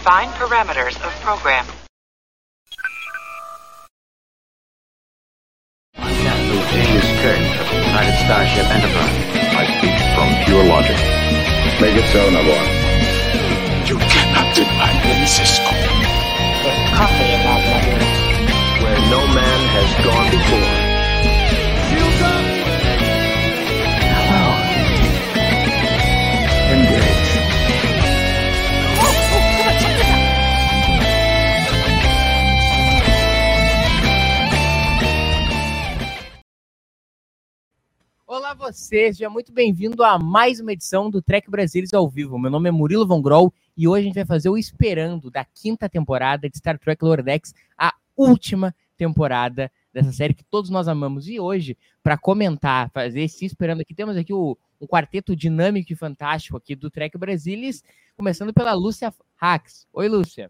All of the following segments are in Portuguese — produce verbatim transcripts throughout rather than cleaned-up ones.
Define parameters of program. I'm Captain James Kirk of the United Starship Enterprise. I speak from pure logic. Make it so, Navarre. You cannot deny me, Cisco. There's coffee in that letter. Where no man has gone before. Shields up! Hello. Engage. Oh, oh, come on, check this out! Olá você, seja muito bem-vindo a mais uma edição do Trek Brasilis ao vivo. Meu nome é Murilo Von Groll e hoje a gente vai fazer o Esperando da quinta temporada de Star Trek Lower Decks, a última temporada dessa série que todos nós amamos. E hoje, para comentar, fazer esse Esperando aqui, temos aqui o, um quarteto dinâmico e fantástico aqui do Trek Brasilis, começando pela Lúcia Hax. Oi, Lúcia.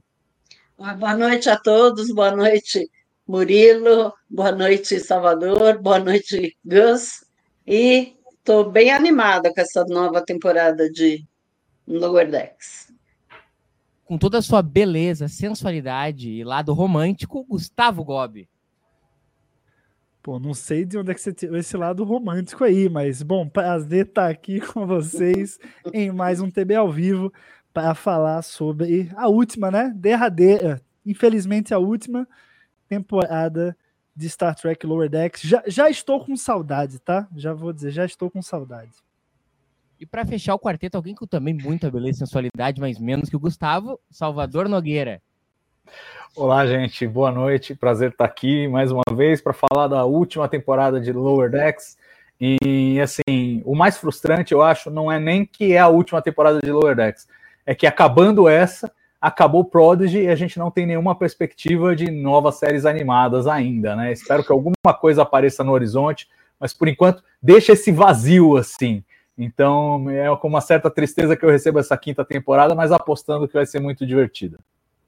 Boa noite a todos, boa noite, Murilo, boa noite, Salvador, boa noite, Gus. E estou bem animada com essa nova temporada de Lower Decks. Com toda a sua beleza, sensualidade e lado romântico, Gustavo Gobi. Pô, não sei de onde é que você tirou esse lado romântico aí, mas, bom, prazer estar aqui com vocês em mais um T B ao vivo para falar sobre a última, né, derradeira, infelizmente a última temporada de Star Trek Lower Decks. Já, já estou com saudade, tá? Já vou dizer, já estou com saudade. E para fechar o quarteto, alguém com também muita beleza e sensualidade, mas menos que o Gustavo, Salvador Nogueira. Olá, gente, boa noite, prazer estar aqui mais uma vez para falar da última temporada de Lower Decks. E, assim, o mais frustrante, eu acho, não é nem que é a última temporada de Lower Decks, é que acabando essa, acabou Prodigy e a gente não tem nenhuma perspectiva de novas séries animadas ainda, né? Espero que alguma coisa apareça no horizonte, mas por enquanto deixa esse vazio assim. Então é com uma certa tristeza que eu recebo essa quinta temporada, mas apostando que vai ser muito divertida.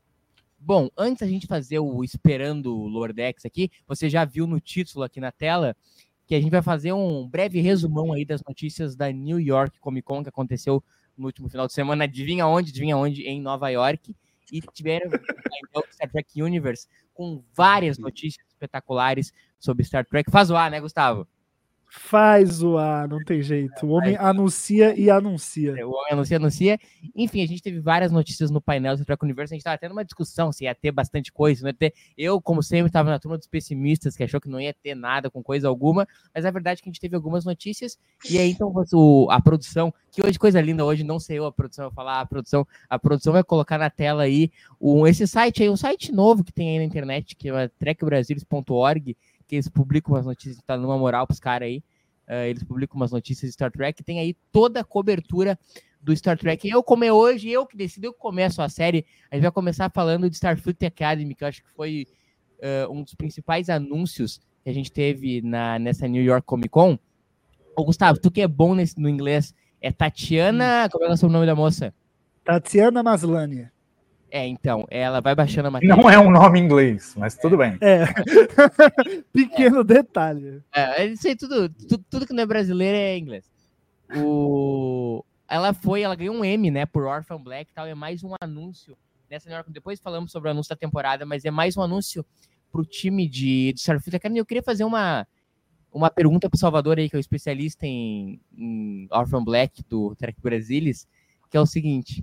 Bom, antes da gente fazer o Esperando o Lower Decks aqui, você já viu no título aqui na tela que a gente vai fazer um breve resumão aí das notícias da New York Comic Con que aconteceu no último final de semana. Adivinha onde? Adivinha onde? Em Nova York. E tiveram o Star Trek Universe com várias notícias espetaculares sobre Star Trek. Faz o ar, né, Gustavo? Faz o ar, não tem jeito. O homem anuncia e anuncia. O homem anuncia, anuncia. Enfim, a gente teve várias notícias no painel do Star Trek Universe. A gente estava tendo uma discussão se ia ter bastante coisa, não ia ter. Eu, como sempre, estava na turma dos pessimistas, que achou que não ia ter nada com coisa alguma. Mas a verdade é que a gente teve algumas notícias. E aí, então, o, a produção, que hoje, coisa linda, hoje não sei eu a produção, eu vou falar a produção. A produção vai colocar na tela aí um, esse site aí, um site novo que tem aí na internet, que é trek brasilis ponto org, que eles publicam umas notícias, tá numa moral pros caras aí. Uh, eles publicam umas notícias de Star Trek, tem aí toda a cobertura do Star Trek. Eu, como é hoje, eu que decido, eu que começo a série, a gente vai começar falando de Starfleet Academy, que eu acho que foi uh, um dos principais anúncios que a gente teve na, nessa New York Comic Con. Ô, Gustavo, tu que é bom nesse, no inglês, é Tatiana, como é o nome da moça? Tatiana Maslany. É, então, ela vai baixando a matéria. Não é um nome em inglês, mas tudo bem. É. Pequeno detalhe. É, isso aí, tudo, tudo, tudo que não é brasileiro é inglês. O... Ela foi, ela ganhou um Emmy, né, por Orphan Black e tal, é mais um anúncio. Nessa New York, depois falamos sobre o anúncio da temporada, mas é mais um anúncio pro time de, de Starfleet Academy. Eu queria fazer uma, uma pergunta pro Salvador aí, que é o especialista em, em Orphan Black do Trek Brasilis, que é o seguinte...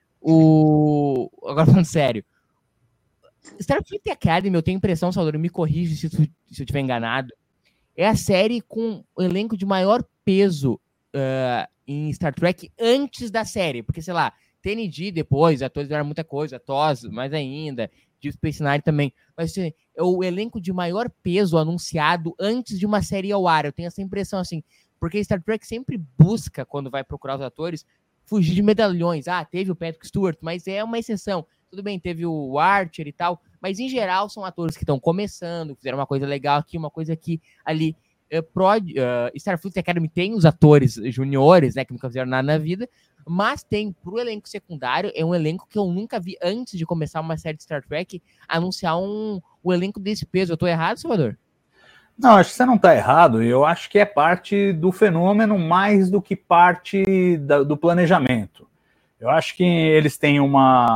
O... Agora falando sério, Starfleet Academy, eu tenho a impressão, Salvador, me corrige se, tu, se eu estiver enganado, é a série com o elenco de maior peso uh, em Star Trek antes da série, porque, sei lá, T N G depois, atores eram muita coisa, T O S mais ainda, Deep Space Nine também, mas assim, é o elenco de maior peso anunciado antes de uma série ao ar. Eu tenho essa impressão, assim, porque Star Trek sempre busca, quando vai procurar os atores, fugir de medalhões. Ah, teve o Patrick Stewart, mas é uma exceção. Tudo bem, teve o Archer e tal, mas em geral são atores que estão começando, fizeram uma coisa legal aqui, uma coisa aqui, ali. Uh, Prod, uh, Starfleet Academy tem os atores juniores, né, que nunca fizeram nada na vida, mas tem, pro elenco secundário, é um elenco que eu nunca vi antes de começar uma série de Star Trek, anunciar um, um elenco desse peso. Eu tô errado, Salvador? Não, acho que você não está errado. Eu acho que é parte do fenômeno mais do que parte da, do planejamento. Eu acho que eles têm uma,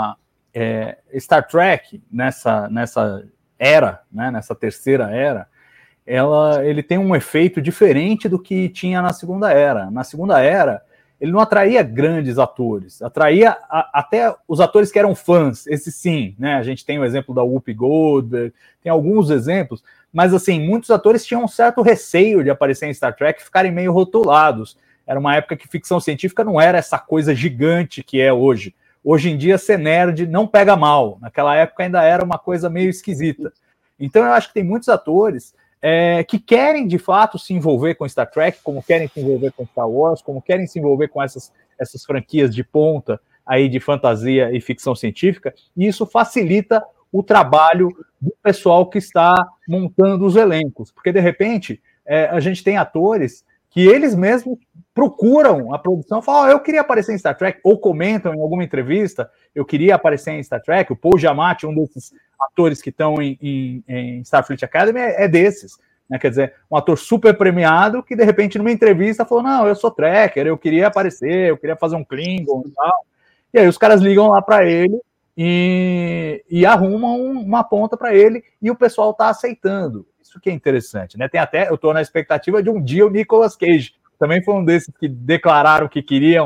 é, Star Trek, nessa, nessa era, né, nessa terceira era, ela, ele tem um efeito diferente do que tinha na segunda era. Na segunda era, ele não atraía grandes atores, atraía a, até os atores que eram fãs, esse sim, né? A gente tem o exemplo da Whoopi Goldberg, tem alguns exemplos, mas assim, muitos atores tinham um certo receio de aparecer em Star Trek, ficarem meio rotulados. Era uma época que ficção científica não era essa coisa gigante que é hoje. Hoje em dia, ser nerd não pega mal. Naquela época ainda era uma coisa meio esquisita. Então eu acho que tem muitos atores É, que querem, de fato, se envolver com Star Trek, como querem se envolver com Star Wars, como querem se envolver com essas, essas franquias de ponta aí de fantasia e ficção científica, e isso facilita o trabalho do pessoal que está montando os elencos, porque, de repente, é, a gente tem atores que eles mesmos procuram a produção e falam, oh, eu queria aparecer em Star Trek, ou comentam em alguma entrevista, eu queria aparecer em Star Trek. O Paul Giamatti, um desses atores que estão em, em, em Starfleet Academy, é, é desses, né? Quer dizer, um ator super premiado que, de repente, numa entrevista, falou, não, eu sou Trekker, eu queria aparecer, eu queria fazer um Klingon e tal. E aí os caras ligam lá para ele e, e arrumam uma ponta para ele, e o pessoal está aceitando. Isso que é interessante, né? Tem até, eu estou na expectativa de um dia o Nicolas Cage, também foi um desses que declararam que queriam,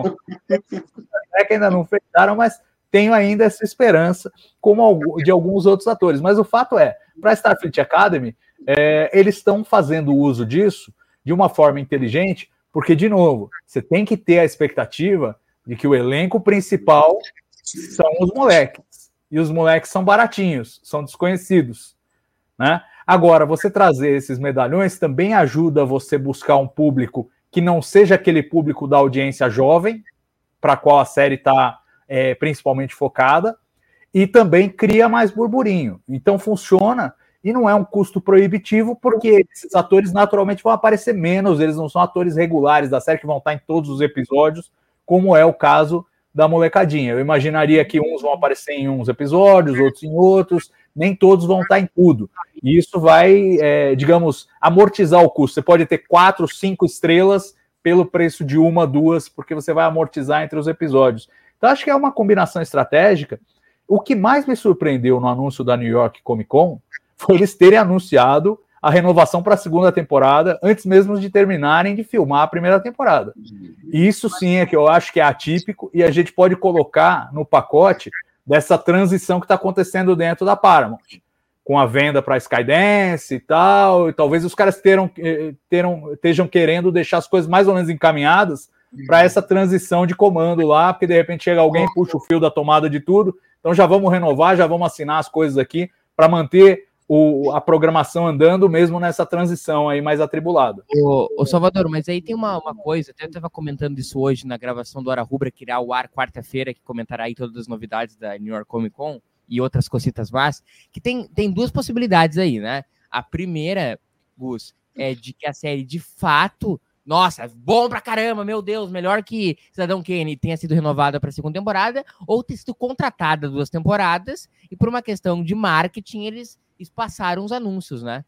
é que ainda não fecharam, mas tenho ainda essa esperança, como de alguns outros atores. Mas o fato é, para a Starfleet Academy, é, eles estão fazendo uso disso de uma forma inteligente, porque, de novo, você tem que ter a expectativa de que o elenco principal são os moleques, e os moleques são baratinhos, são desconhecidos, né? Agora, você trazer esses medalhões também ajuda você buscar um público que não seja aquele público da audiência jovem, para a qual a série está é, principalmente focada, e também cria mais burburinho. Então funciona, e não é um custo proibitivo, porque esses atores naturalmente vão aparecer menos, eles não são atores regulares da série que vão estar em todos os episódios, como é o caso da molecadinha. Eu imaginaria que uns vão aparecer em uns episódios, outros em outros, nem todos vão estar em tudo. E isso vai, é, digamos, amortizar o custo. Você pode ter quatro, cinco estrelas pelo preço de uma, duas, porque você vai amortizar entre os episódios. Então, acho que é uma combinação estratégica. O que mais me surpreendeu no anúncio da New York Comic Con foi eles terem anunciado a renovação para a segunda temporada antes mesmo de terminarem de filmar a primeira temporada. E isso sim é que eu acho que é atípico, e a gente pode colocar no pacote dessa transição que está acontecendo dentro da Paramount, com a venda para a Skydance e tal, e talvez os caras terão, terão, estejam querendo deixar as coisas mais ou menos encaminhadas para essa transição de comando lá, porque de repente chega alguém, puxa o fio da tomada de tudo, então já vamos renovar, já vamos assinar as coisas aqui para manter o, a programação andando mesmo nessa transição aí mais atribulada. Ô, ô Salvador, mas aí tem uma, uma coisa, até eu estava comentando isso hoje na gravação do Hora Rubra, que irá ao ar quarta-feira, que comentará aí todas as novidades da New York Comic Con e outras cositas más, que tem, tem duas possibilidades aí, né? A primeira, Gus, é de que a série de fato, nossa, bom pra caramba, meu Deus, melhor que Cidadão Kane tenha sido renovada para a segunda temporada, ou ter sido contratada duas temporadas, e por uma questão de marketing eles espaçaram os anúncios, né?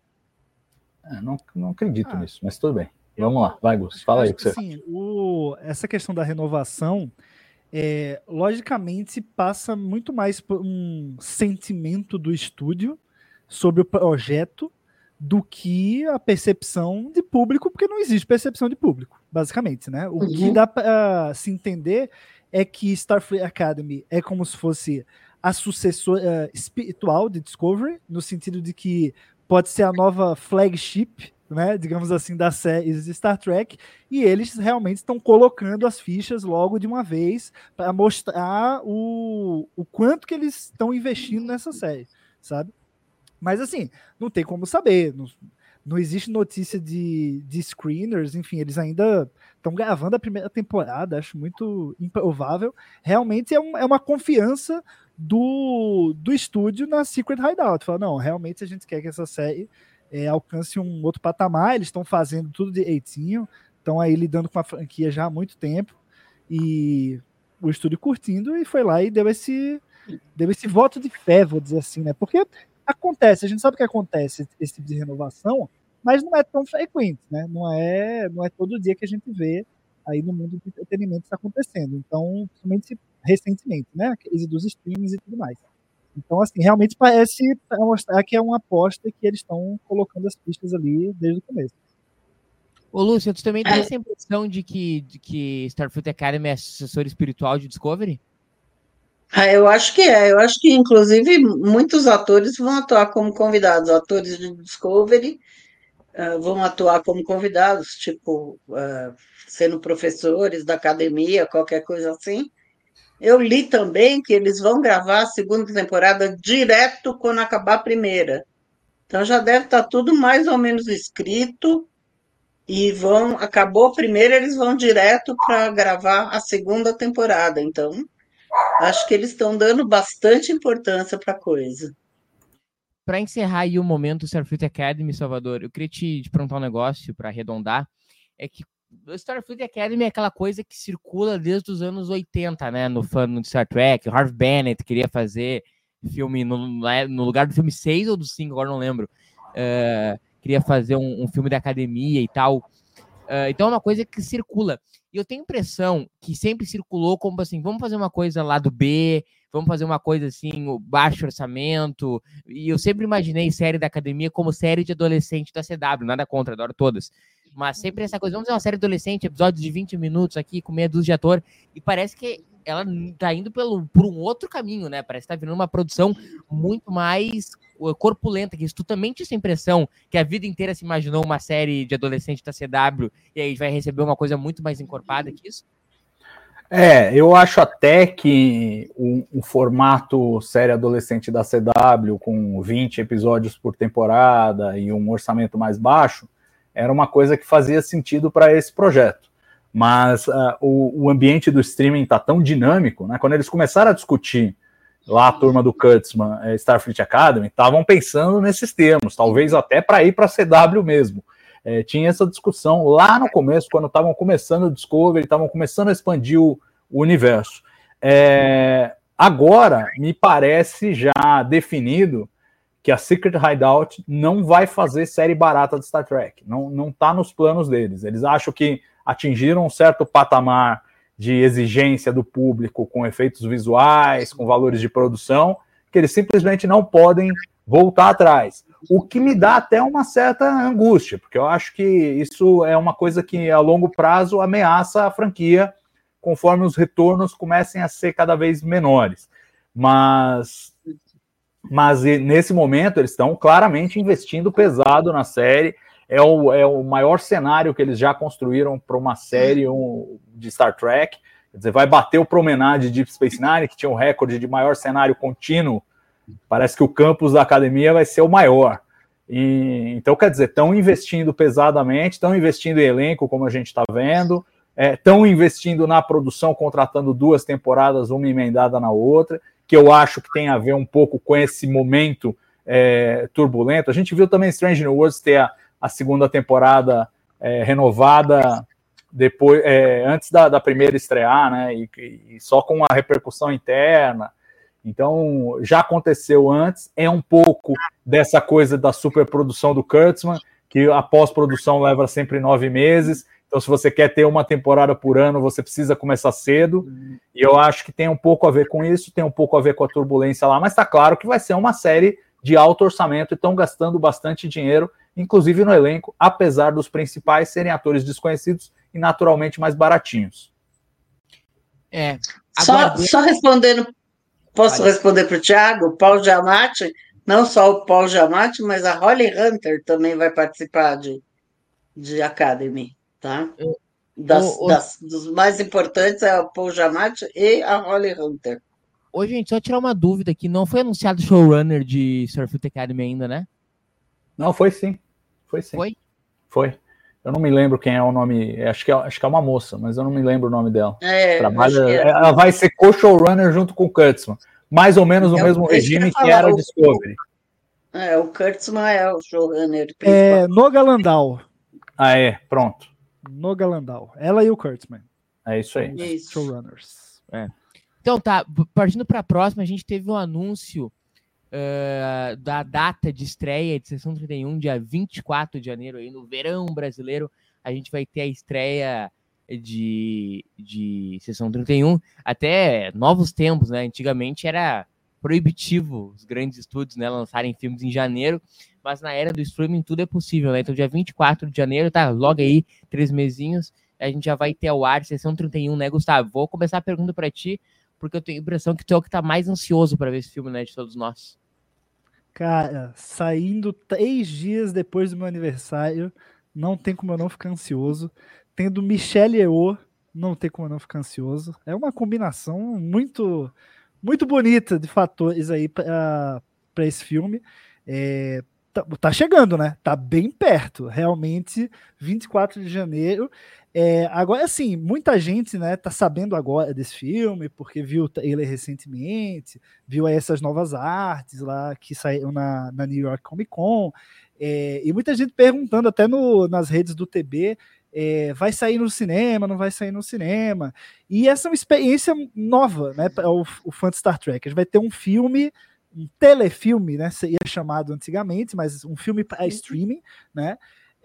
É, não, não acredito Ah, nisso, mas tudo bem. Vamos lá, vai, Gus, fala aí o que você... Assim, o, essa questão da renovação, é, logicamente, passa muito mais por um sentimento do estúdio sobre o projeto do que a percepção de público, porque não existe percepção de público, basicamente, né? O Uhum. que dá para se entender é que Starfleet Academy é como se fosse a sucessora espiritual de Discovery, no sentido de que pode ser a nova flagship, né, digamos assim, das séries de Star Trek, e eles realmente estão colocando as fichas logo de uma vez para mostrar o, o quanto que eles estão investindo nessa série, sabe? Mas assim, não tem como saber, não, não existe notícia de, de screeners, enfim, eles ainda estão gravando a primeira temporada, acho muito improvável. Realmente é, um, é uma confiança do, do estúdio na Secret Hideout. Fala, não, realmente a gente quer que essa série é, alcance um outro patamar, eles estão fazendo tudo direitinho, estão aí lidando com a franquia já há muito tempo, e o estúdio curtindo, e foi lá e deu esse, deu esse voto de fé, vou dizer assim, né? Porque acontece, a gente sabe que acontece esse tipo de renovação, mas não é tão frequente, né? Não é, não é todo dia que a gente vê aí no mundo do entretenimento isso acontecendo. Então, principalmente recentemente, né? A crise dos streams e tudo mais. Então, assim, realmente parece mostrar que é uma aposta que eles estão colocando as pistas ali desde o começo. Ô, Lúcia, tu também tem essa impressão de que, de que Starfleet Academy é sucessor espiritual de Discovery? Ah, eu acho que é. Eu acho que, inclusive, muitos atores vão atuar como convidados. Atores de Discovery uh, vão atuar como convidados, tipo, uh, sendo professores da academia, qualquer coisa assim. Eu li também que eles vão gravar a segunda temporada direto quando acabar a primeira. Então já deve estar tudo mais ou menos escrito e vão, acabou a primeira, eles vão direto para gravar a segunda temporada. Então, acho que eles estão dando bastante importância para a coisa. Para encerrar aí o momento Starfleet Academy, Salvador, eu queria te, te perguntar um negócio para arredondar. É que o Starfleet Academy é aquela coisa que circula desde os anos oitenta, né? No fã de Star Trek. O Harvey Bennett queria fazer filme no, no lugar do filme seis ou do cinco, agora não lembro. Uh, queria fazer um, um filme da academia e tal. Uh, então é uma coisa que circula. E eu tenho a impressão que sempre circulou como assim, vamos fazer uma coisa lá do B, vamos fazer uma coisa assim, o baixo orçamento. E eu sempre imaginei série da academia como série de adolescente da C W, nada contra, adoro todas. Mas sempre essa coisa, vamos fazer uma série adolescente, episódios de vinte minutos aqui, com meia dúzia de ator, e parece que ela tá indo pelo, por um outro caminho, né? Parece que tá virando uma produção muito mais corpulenta, que isso tu também tinha essa impressão que a vida inteira se imaginou uma série de adolescente da C W, e aí vai receber uma coisa muito mais encorpada que isso? É, eu acho até que o, o formato série adolescente da C W, com vinte episódios por temporada e um orçamento mais baixo, era uma coisa que fazia sentido para esse projeto. Mas uh, o, o ambiente do streaming está tão dinâmico, né? Quando eles começaram a discutir lá a turma do Kurtzman, eh, Starfleet Academy, estavam pensando nesses termos, talvez até para ir para a C W mesmo. É, tinha essa discussão lá no começo, quando estavam começando o Discovery, estavam começando a expandir o, o universo. É, agora, me parece já definido que a Secret Hideout não vai fazer série barata de Star Trek. Não, não tá nos planos deles. Eles acham que atingiram um certo patamar de exigência do público com efeitos visuais, com valores de produção, que eles simplesmente não podem voltar atrás. O que me dá até uma certa angústia, porque eu acho que isso é uma coisa que a longo prazo ameaça a franquia, conforme os retornos comecem a ser cada vez menores. Mas, mas nesse momento eles estão claramente investindo pesado na série. É o, é o maior cenário que eles já construíram para uma série um, de Star Trek. Quer dizer, vai bater o Promenade de Deep Space Nine, que tinha um recorde de maior cenário contínuo. Parece que o campus da academia vai ser o maior. E, então, quer dizer, estão investindo pesadamente, estão investindo em elenco, como a gente está vendo, estão é, investindo na produção, contratando duas temporadas, uma emendada na outra, que eu acho que tem a ver um pouco com esse momento é, turbulento. A gente viu também Strange New Worlds ter a, a segunda temporada é, renovada depois, é, antes da, da primeira estrear, né, e, e só com a repercussão interna. Então, já aconteceu antes, é um pouco dessa coisa da superprodução do Kurtzman, que a pós-produção leva sempre nove meses, então se você quer ter uma temporada por ano, você precisa começar cedo, e eu acho que tem um pouco a ver com isso, tem um pouco a ver com a turbulência lá, mas está claro que vai ser uma série de alto orçamento, e estão gastando bastante dinheiro, inclusive no elenco, apesar dos principais serem atores desconhecidos e naturalmente mais baratinhos. É, só, só respondendo... Posso Olha. responder para o Thiago? Paul Giamatti, não só o Paul Giamatti, mas a Holly Hunter também vai participar de, de Academy, tá? Das, o, das, o... Dos mais importantes é o Paul Giamatti e a Holly Hunter. Ô, gente, só tirar uma dúvida aqui, não foi anunciado showrunner de Starfleet Academy ainda, né? Não, foi sim. Foi sim. Foi? Foi. Eu não me lembro quem é o nome, acho que é, acho que é uma moça, mas eu não me lembro o nome dela. É, Trabalha, é. Ela vai ser co-showrunner junto com o Kurtzman, mais ou menos no é, mesmo regime que, que era o Discovery. É, o Kurtzman é o showrunner principal. É, Noga Landau. Ah, é, pronto. Noga Landau. Ela e o Kurtzman. É isso aí. Isso. Showrunners. É. Então tá, partindo para a próxima, a gente teve um anúncio Uh, da data de estreia de Sessão trinta e um, dia vinte e quatro de janeiro, aí no verão brasileiro, a gente vai ter a estreia de, de Sessão trinta e um, até novos tempos, né? Antigamente era proibitivo os grandes estúdios, né, lançarem filmes em janeiro, mas na era do streaming tudo é possível, né? Então dia vinte e quatro de janeiro, tá, logo aí, três mesinhos, a gente já vai ter ao ar, sessão trinta e um, né, Gustavo? Vou começar a pergunta pra ti, porque eu tenho a impressão que tu é o que tá mais ansioso pra ver esse filme, né, de todos nós. Cara, saindo três dias depois do meu aniversário, não tem como eu não ficar ansioso. Tendo Michelle Yeoh, não tem como eu não ficar ansioso. É uma combinação muito, muito bonita de fatores aí para esse filme. É, tá, tá chegando, né? Tá bem perto, realmente, vinte e quatro de janeiro. É, agora, assim, muita gente, né, tá sabendo agora desse filme, porque viu o trailer recentemente, viu aí essas novas artes lá que saíram na, na New York Comic Con, é, e muita gente perguntando até no, nas redes do T B, é, vai sair no cinema, não vai sair no cinema, e essa é uma experiência nova, né, para o, o fã de Star Trek. A gente vai ter um filme, um telefilme, né, seria chamado antigamente, mas um filme para streaming, né,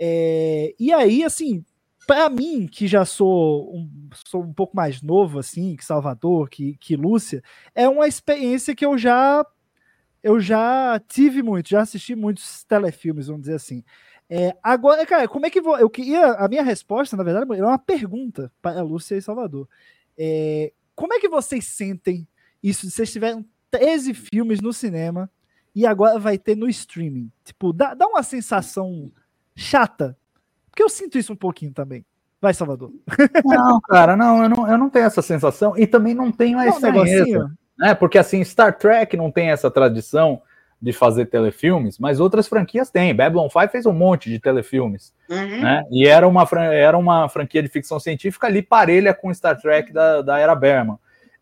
é, e aí, assim, para mim, que já sou um, sou um pouco mais novo, assim, que Salvador, que, que Lúcia, é uma experiência que eu já eu já tive muito, já assisti muitos telefilmes, vamos dizer assim. É, agora, cara, como é que vou, eu queria, a minha resposta, na verdade, é uma pergunta para a Lúcia e Salvador. É, como é que vocês sentem isso? Vocês tiveram treze filmes no cinema e agora vai ter no streaming. Tipo, dá, dá uma sensação chata. Porque eu sinto isso um pouquinho também. Vai, Salvador. Não, cara, não eu, não, eu não tenho essa sensação e também não tenho a estranheza, né? Porque assim, Star Trek não tem essa tradição de fazer telefilmes, mas outras franquias têm. Babylon five fez um monte de telefilmes, uhum. né? E era uma, era uma franquia de ficção científica ali parelha com Star Trek da, da era Berman.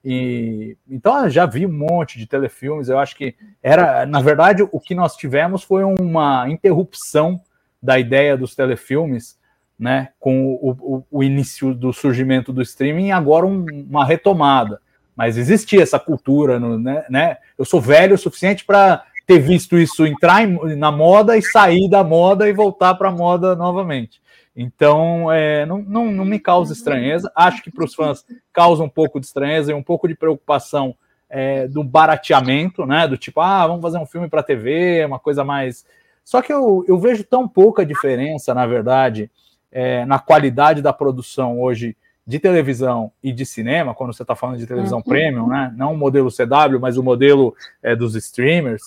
E, então eu já vi um monte de telefilmes. Eu acho que era, na verdade, o que nós tivemos foi uma interrupção da ideia dos telefilmes, né, com o, o, o início do surgimento do streaming e agora um, uma retomada. Mas existia essa cultura, no, né, né? Eu sou velho o suficiente para ter visto isso entrar em, na moda e sair da moda e voltar para a moda novamente. Então, é, não, não, não me causa estranheza. Acho que para os fãs causa um pouco de estranheza e um pouco de preocupação é, do barateamento, né, do tipo, ah, vamos fazer um filme para T V, uma coisa mais... Só que eu, eu vejo tão pouca diferença, na verdade, é, na qualidade da produção hoje de televisão e de cinema, quando você está falando de televisão uhum. premium, né? Não o modelo C W, mas o modelo é, dos streamers,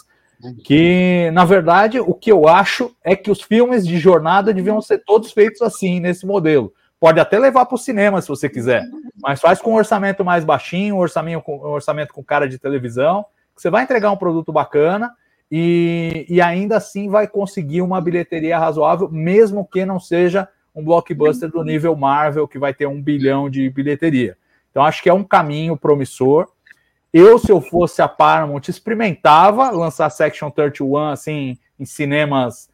que, na verdade, o que eu acho é que os filmes de jornada deviam ser todos feitos assim, nesse modelo. Pode até levar para o cinema, se você quiser, mas faz com um orçamento mais baixinho, um orçamento com, um orçamento com cara de televisão, que você vai entregar um produto bacana, E, e ainda assim vai conseguir uma bilheteria razoável, mesmo que não seja um blockbuster do nível Marvel, que vai ter um bilhão de bilheteria. Então, acho que é um caminho promissor. Eu, se eu fosse a Paramount, experimentava lançar Section trinta e um assim, em cinemas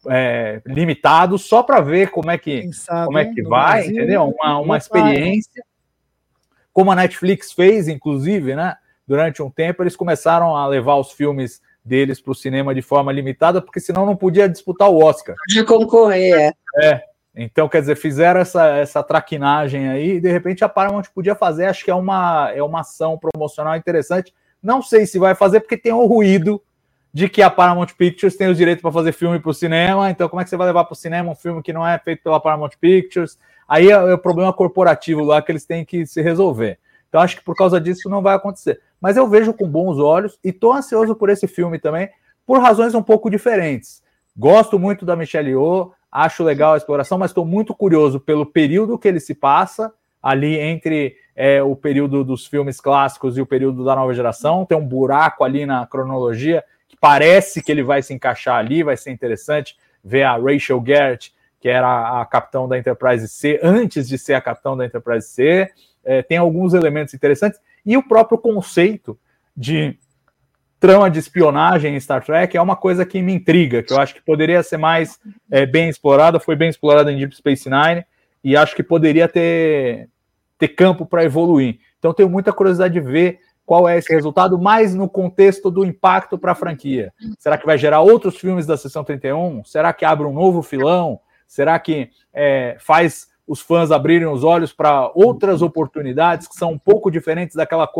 é, limitados, só para ver como é que, sabe, como é que vai, Brasil, entendeu? Uma, uma experiência. Como a Netflix fez, inclusive, né? Durante um tempo, eles começaram a levar os filmes deles para o cinema de forma limitada, porque senão não podia disputar o Oscar. De concorrer, é. É, então, quer dizer, fizeram essa, essa traquinagem aí, e de repente a Paramount podia fazer, acho que é uma, é uma ação promocional interessante. Não sei se vai fazer, porque tem o ruído de que a Paramount Pictures tem os direitos para fazer filme para o cinema, então como é que você vai levar para o cinema um filme que não é feito pela Paramount Pictures? Aí é, é o problema corporativo lá que eles têm que se resolver. Então, acho que por causa disso não vai acontecer. Mas eu vejo com bons olhos e estou ansioso por esse filme também, por razões um pouco diferentes. Gosto muito da Michelle Yeoh, acho legal a exploração, mas estou muito curioso pelo período que ele se passa, ali entre é, o período dos filmes clássicos e o período da nova geração. Tem um buraco ali na cronologia que parece que ele vai se encaixar ali, vai ser interessante ver a Rachel Garrett, que era a capitão da Enterprise C, antes de ser a capitão da Enterprise C. É, tem alguns elementos interessantes, e o próprio conceito de trama de espionagem em Star Trek é uma coisa que me intriga, que eu acho que poderia ser mais é, bem explorada, foi bem explorada em Deep Space Nine, e acho que poderia ter, ter campo para evoluir. Então tenho muita curiosidade de ver qual é esse resultado, mais no contexto do impacto para a franquia. Será que vai gerar outros filmes da Seção trinta e um? Será que abre um novo filão? Será que é, faz os fãs abrirem os olhos para outras oportunidades que são um pouco diferentes daquela coisa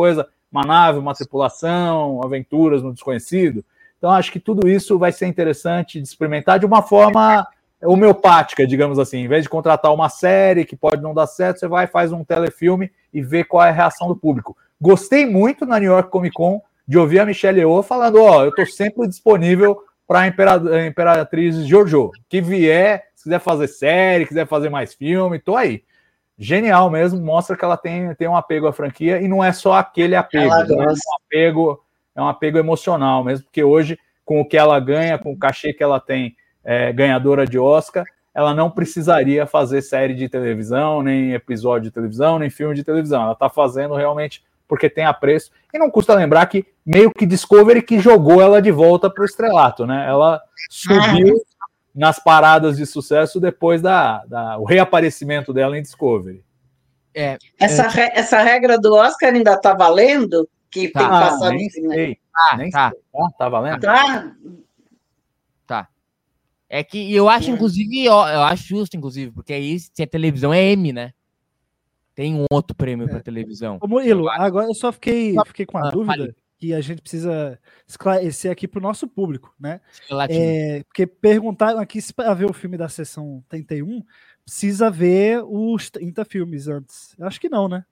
uma nave, uma tripulação, aventuras no desconhecido. Então, acho que tudo isso vai ser interessante de experimentar de uma forma homeopática, digamos assim. Em vez de contratar uma série que pode não dar certo, você vai e faz um telefilme e vê qual é a reação do público. Gostei muito na New York Comic Con de ouvir a Michelle Yeoh falando, ó, oh, eu tô sempre disponível para a Imperatriz Jojo. Que vier, se quiser fazer série, quiser fazer mais filme, tô aí. Genial mesmo, mostra que ela tem, tem um apego à franquia e não é só aquele apego, né? é, um apego é um apego emocional mesmo, porque hoje, com o que ela ganha, com o cachê que ela tem, é, ganhadora de Oscar, ela não precisaria fazer série de televisão, nem episódio de televisão, nem filme de televisão. Ela está fazendo realmente porque tem apreço. E não custa lembrar que meio que Discovery que jogou ela de volta para o estrelato, né? Ela subiu nas paradas de sucesso depois da, da o reaparecimento dela em Discovery. É, essa, é... Re, essa regra do Oscar ainda está valendo? Que tá, tem que passar nem no sei. Ah, nem tá. sei. Tá, tá valendo? Tá. Tá. É que eu acho, inclusive, eu, eu acho justo, inclusive, porque aí, se é televisão, é M, né? Tem um outro prêmio é. para televisão. Ô, Murilo, agora eu só fiquei, fiquei com a ah, dúvida falei. que a gente precisa esclarecer aqui para o nosso público, né? É, porque perguntaram aqui se para ver o filme da sessão trinta e um precisa ver os trinta filmes antes. Eu acho que não, né?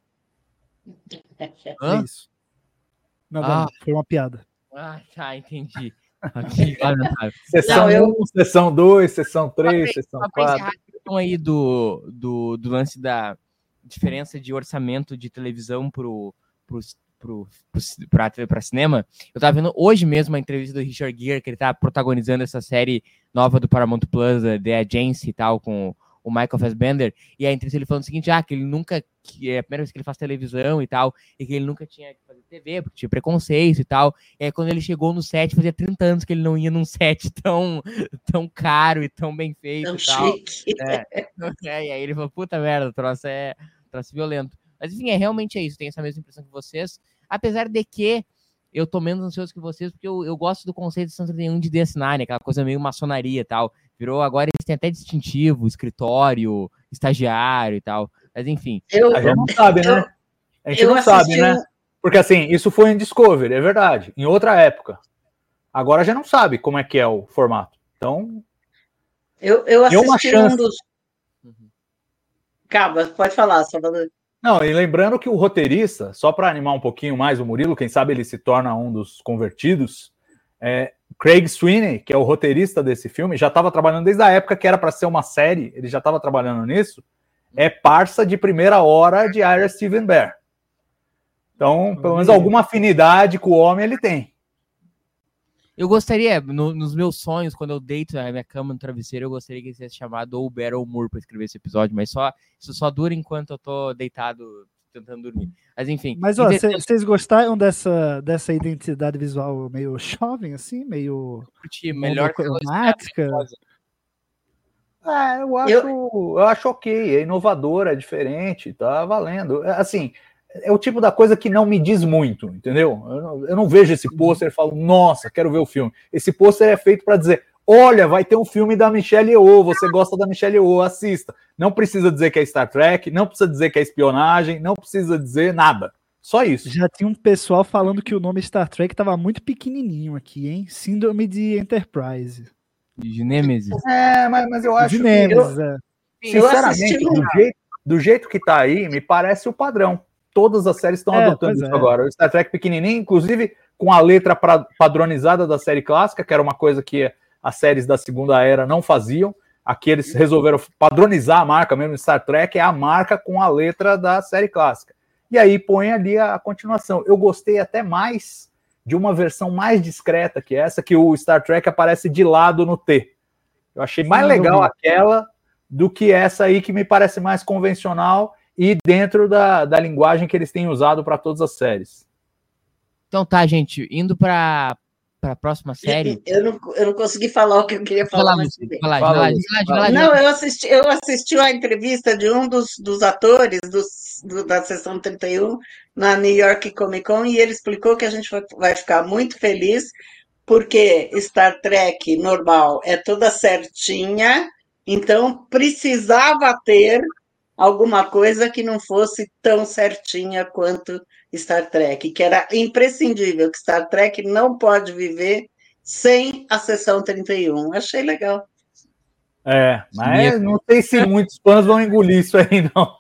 Hã? É isso. Não, ah. não, foi uma piada. Ah, tá, entendi. Aqui, sessão um, sessão dois, sessão três, sessão quatro. Aí do, do, do lance da diferença de orçamento de televisão pro, pro, pro, pro, pra, pra cinema. Eu tava vendo hoje mesmo a entrevista do Richard Gere, que ele tá protagonizando essa série nova do Paramount Plus, The Agency e tal, com o Michael Fassbender, e a entrevista ele falando o seguinte, ah, que ele nunca, que é a primeira vez que ele faz televisão e tal, e que ele nunca tinha que fazer T V, porque tinha preconceito e tal, e aí quando ele chegou no set, fazia trinta anos que ele não ia num set tão, tão caro e tão bem feito tão e tal. Chique. É, é, e aí ele falou, puta merda, o troço é, o troço é violento. Mas enfim, é realmente é isso, tenho essa mesma impressão que vocês, apesar de que eu tô menos ansioso que vocês, porque eu, eu gosto do conceito de Sessão trinta e um de D S nove, aquela coisa meio maçonaria e tal. Virou, agora eles têm até distintivo, escritório, estagiário e tal. Mas enfim. Eu, a gente não sabe, né? A gente não sabe, né? Porque assim, isso foi em Discovery, é verdade. Em outra época. Agora já não sabe como é que é o formato. Então. Eu, eu assisti uma chance. um dos. Calma, pode falar, Salvador. Não, e lembrando que o roteirista, só para animar um pouquinho mais o Murilo, quem sabe ele se torna um dos convertidos, é, Craig Sweeney, que é o roteirista desse filme, já estava trabalhando desde a época que era para ser uma série, ele já estava trabalhando nisso, é parça de primeira hora de Ira Steven Behr. Então, pelo menos alguma afinidade com o homem ele tem. Eu gostaria, no, nos meus sonhos, quando eu deito na minha cama no travesseiro, eu gostaria que ele fosse chamado ou Behr ou Moore para escrever esse episódio, mas só, isso só dura enquanto eu tô deitado tentando dormir. Mas enfim. Mas ó, vocês gostaram dessa, dessa identidade visual meio jovem, assim? Meio melhor cromática? É, eu acho, eu... eu acho ok, é inovador, é diferente, tá valendo. Assim, é o tipo da coisa que não me diz muito, entendeu? Eu não, eu não vejo esse pôster e falo, nossa, quero ver o filme. Esse pôster é feito para dizer, olha, vai ter um filme da Michelle Yeoh, você gosta da Michelle Yeoh, assista. Não precisa dizer que é Star Trek, não precisa dizer que é espionagem, não precisa dizer nada. Só isso. Já tinha um pessoal falando que o nome Star Trek estava muito pequenininho aqui, hein? Síndrome de Enterprise. De Nemesis. É, mas, mas eu acho de Nemesis, que... Eu, é. Sinceramente, do jeito, do jeito que tá aí, me parece o padrão. Todas as séries estão é, adotando isso é. agora. O Star Trek pequenininho, inclusive com a letra pra, padronizada da série clássica, que era uma coisa que as séries da Segunda Era não faziam. Aqui eles resolveram padronizar a marca mesmo. Star Trek é a marca com a letra da série clássica. E aí põe ali a, a continuação. Eu gostei até mais de uma versão mais discreta que essa, que o Star Trek aparece de lado no T. Eu achei mais Sim, legal aquela do que essa aí, que me parece mais convencional e dentro da, da linguagem que eles têm usado para todas as séries. Então tá, gente, indo para a próxima série... Eu não, eu não consegui falar o que eu queria falar. Fala, mas... fala, fala, fala, fala, não, eu assisti, eu assisti a entrevista de um dos, dos atores dos, do, da sessão trinta e um na New York Comic Con, e ele explicou que a gente vai, vai ficar muito feliz, porque Star Trek normal é toda certinha, então precisava ter alguma coisa que não fosse tão certinha quanto Star Trek, que era imprescindível, que Star Trek não pode viver sem a Seção trinta e um. Achei legal. É, mas não sei se muitos fãs vão engolir isso aí, não.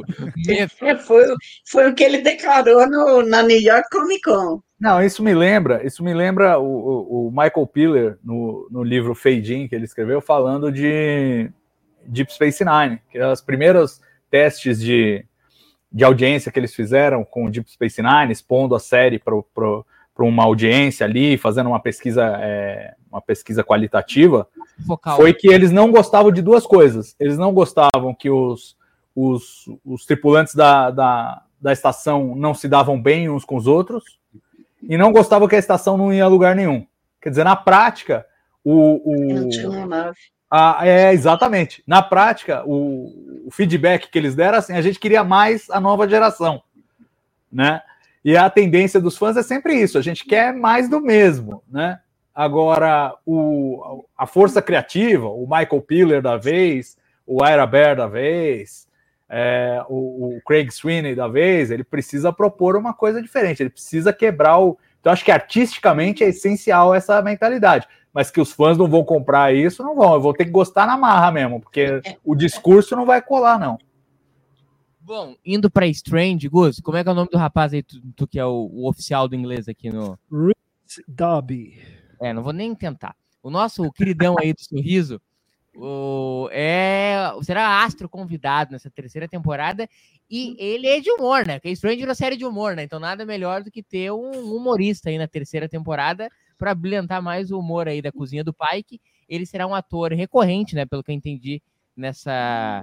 É, foi, foi o que ele declarou no, na New York Comic Con. Não, isso me lembra, isso me lembra o, o, o Michael Piller, no, no livro Fade In, que ele escreveu, falando de Deep Space Nine, que eram os primeiros testes de, de audiência que eles fizeram com o Deep Space Nine, expondo a série para uma audiência ali, fazendo uma pesquisa, é, uma pesquisa qualitativa, Focal. Foi que eles não gostavam de duas coisas. Eles não gostavam que os, os, os tripulantes da, da, da estação não se davam bem uns com os outros, e não gostavam que a estação não ia a lugar nenhum. Quer dizer, na prática, o... o não tinha uma nave. A, é, exatamente. Na prática, o, o feedback que eles deram, assim, a gente queria mais a nova geração, né? E a tendência dos fãs é sempre isso, a gente quer mais do mesmo, né? Agora, o, a força criativa, o Michael Piller da vez, o Ira Behr da vez, é, o, o Craig Sweeney da vez, ele precisa propor uma coisa diferente, ele precisa quebrar o... Então, acho que artisticamente é essencial essa mentalidade, mas que os fãs não vão comprar isso, não vão, eu vou ter que gostar na marra mesmo, porque o discurso não vai colar, não. Bom, indo para Strange, Gus, como é que é o nome do rapaz aí, tu, tu que é o, o oficial do inglês aqui no... Rhys Dobby. É, não vou nem tentar. O nosso queridão aí do sorriso o, é, será astro convidado nessa terceira temporada e ele é de humor, né? Porque Strange é uma série de humor, né? Então nada melhor do que ter um humorista aí na terceira temporada para brilhantar mais o humor aí da cozinha do Pike. Ele será um ator recorrente, né? Pelo que eu entendi nessa...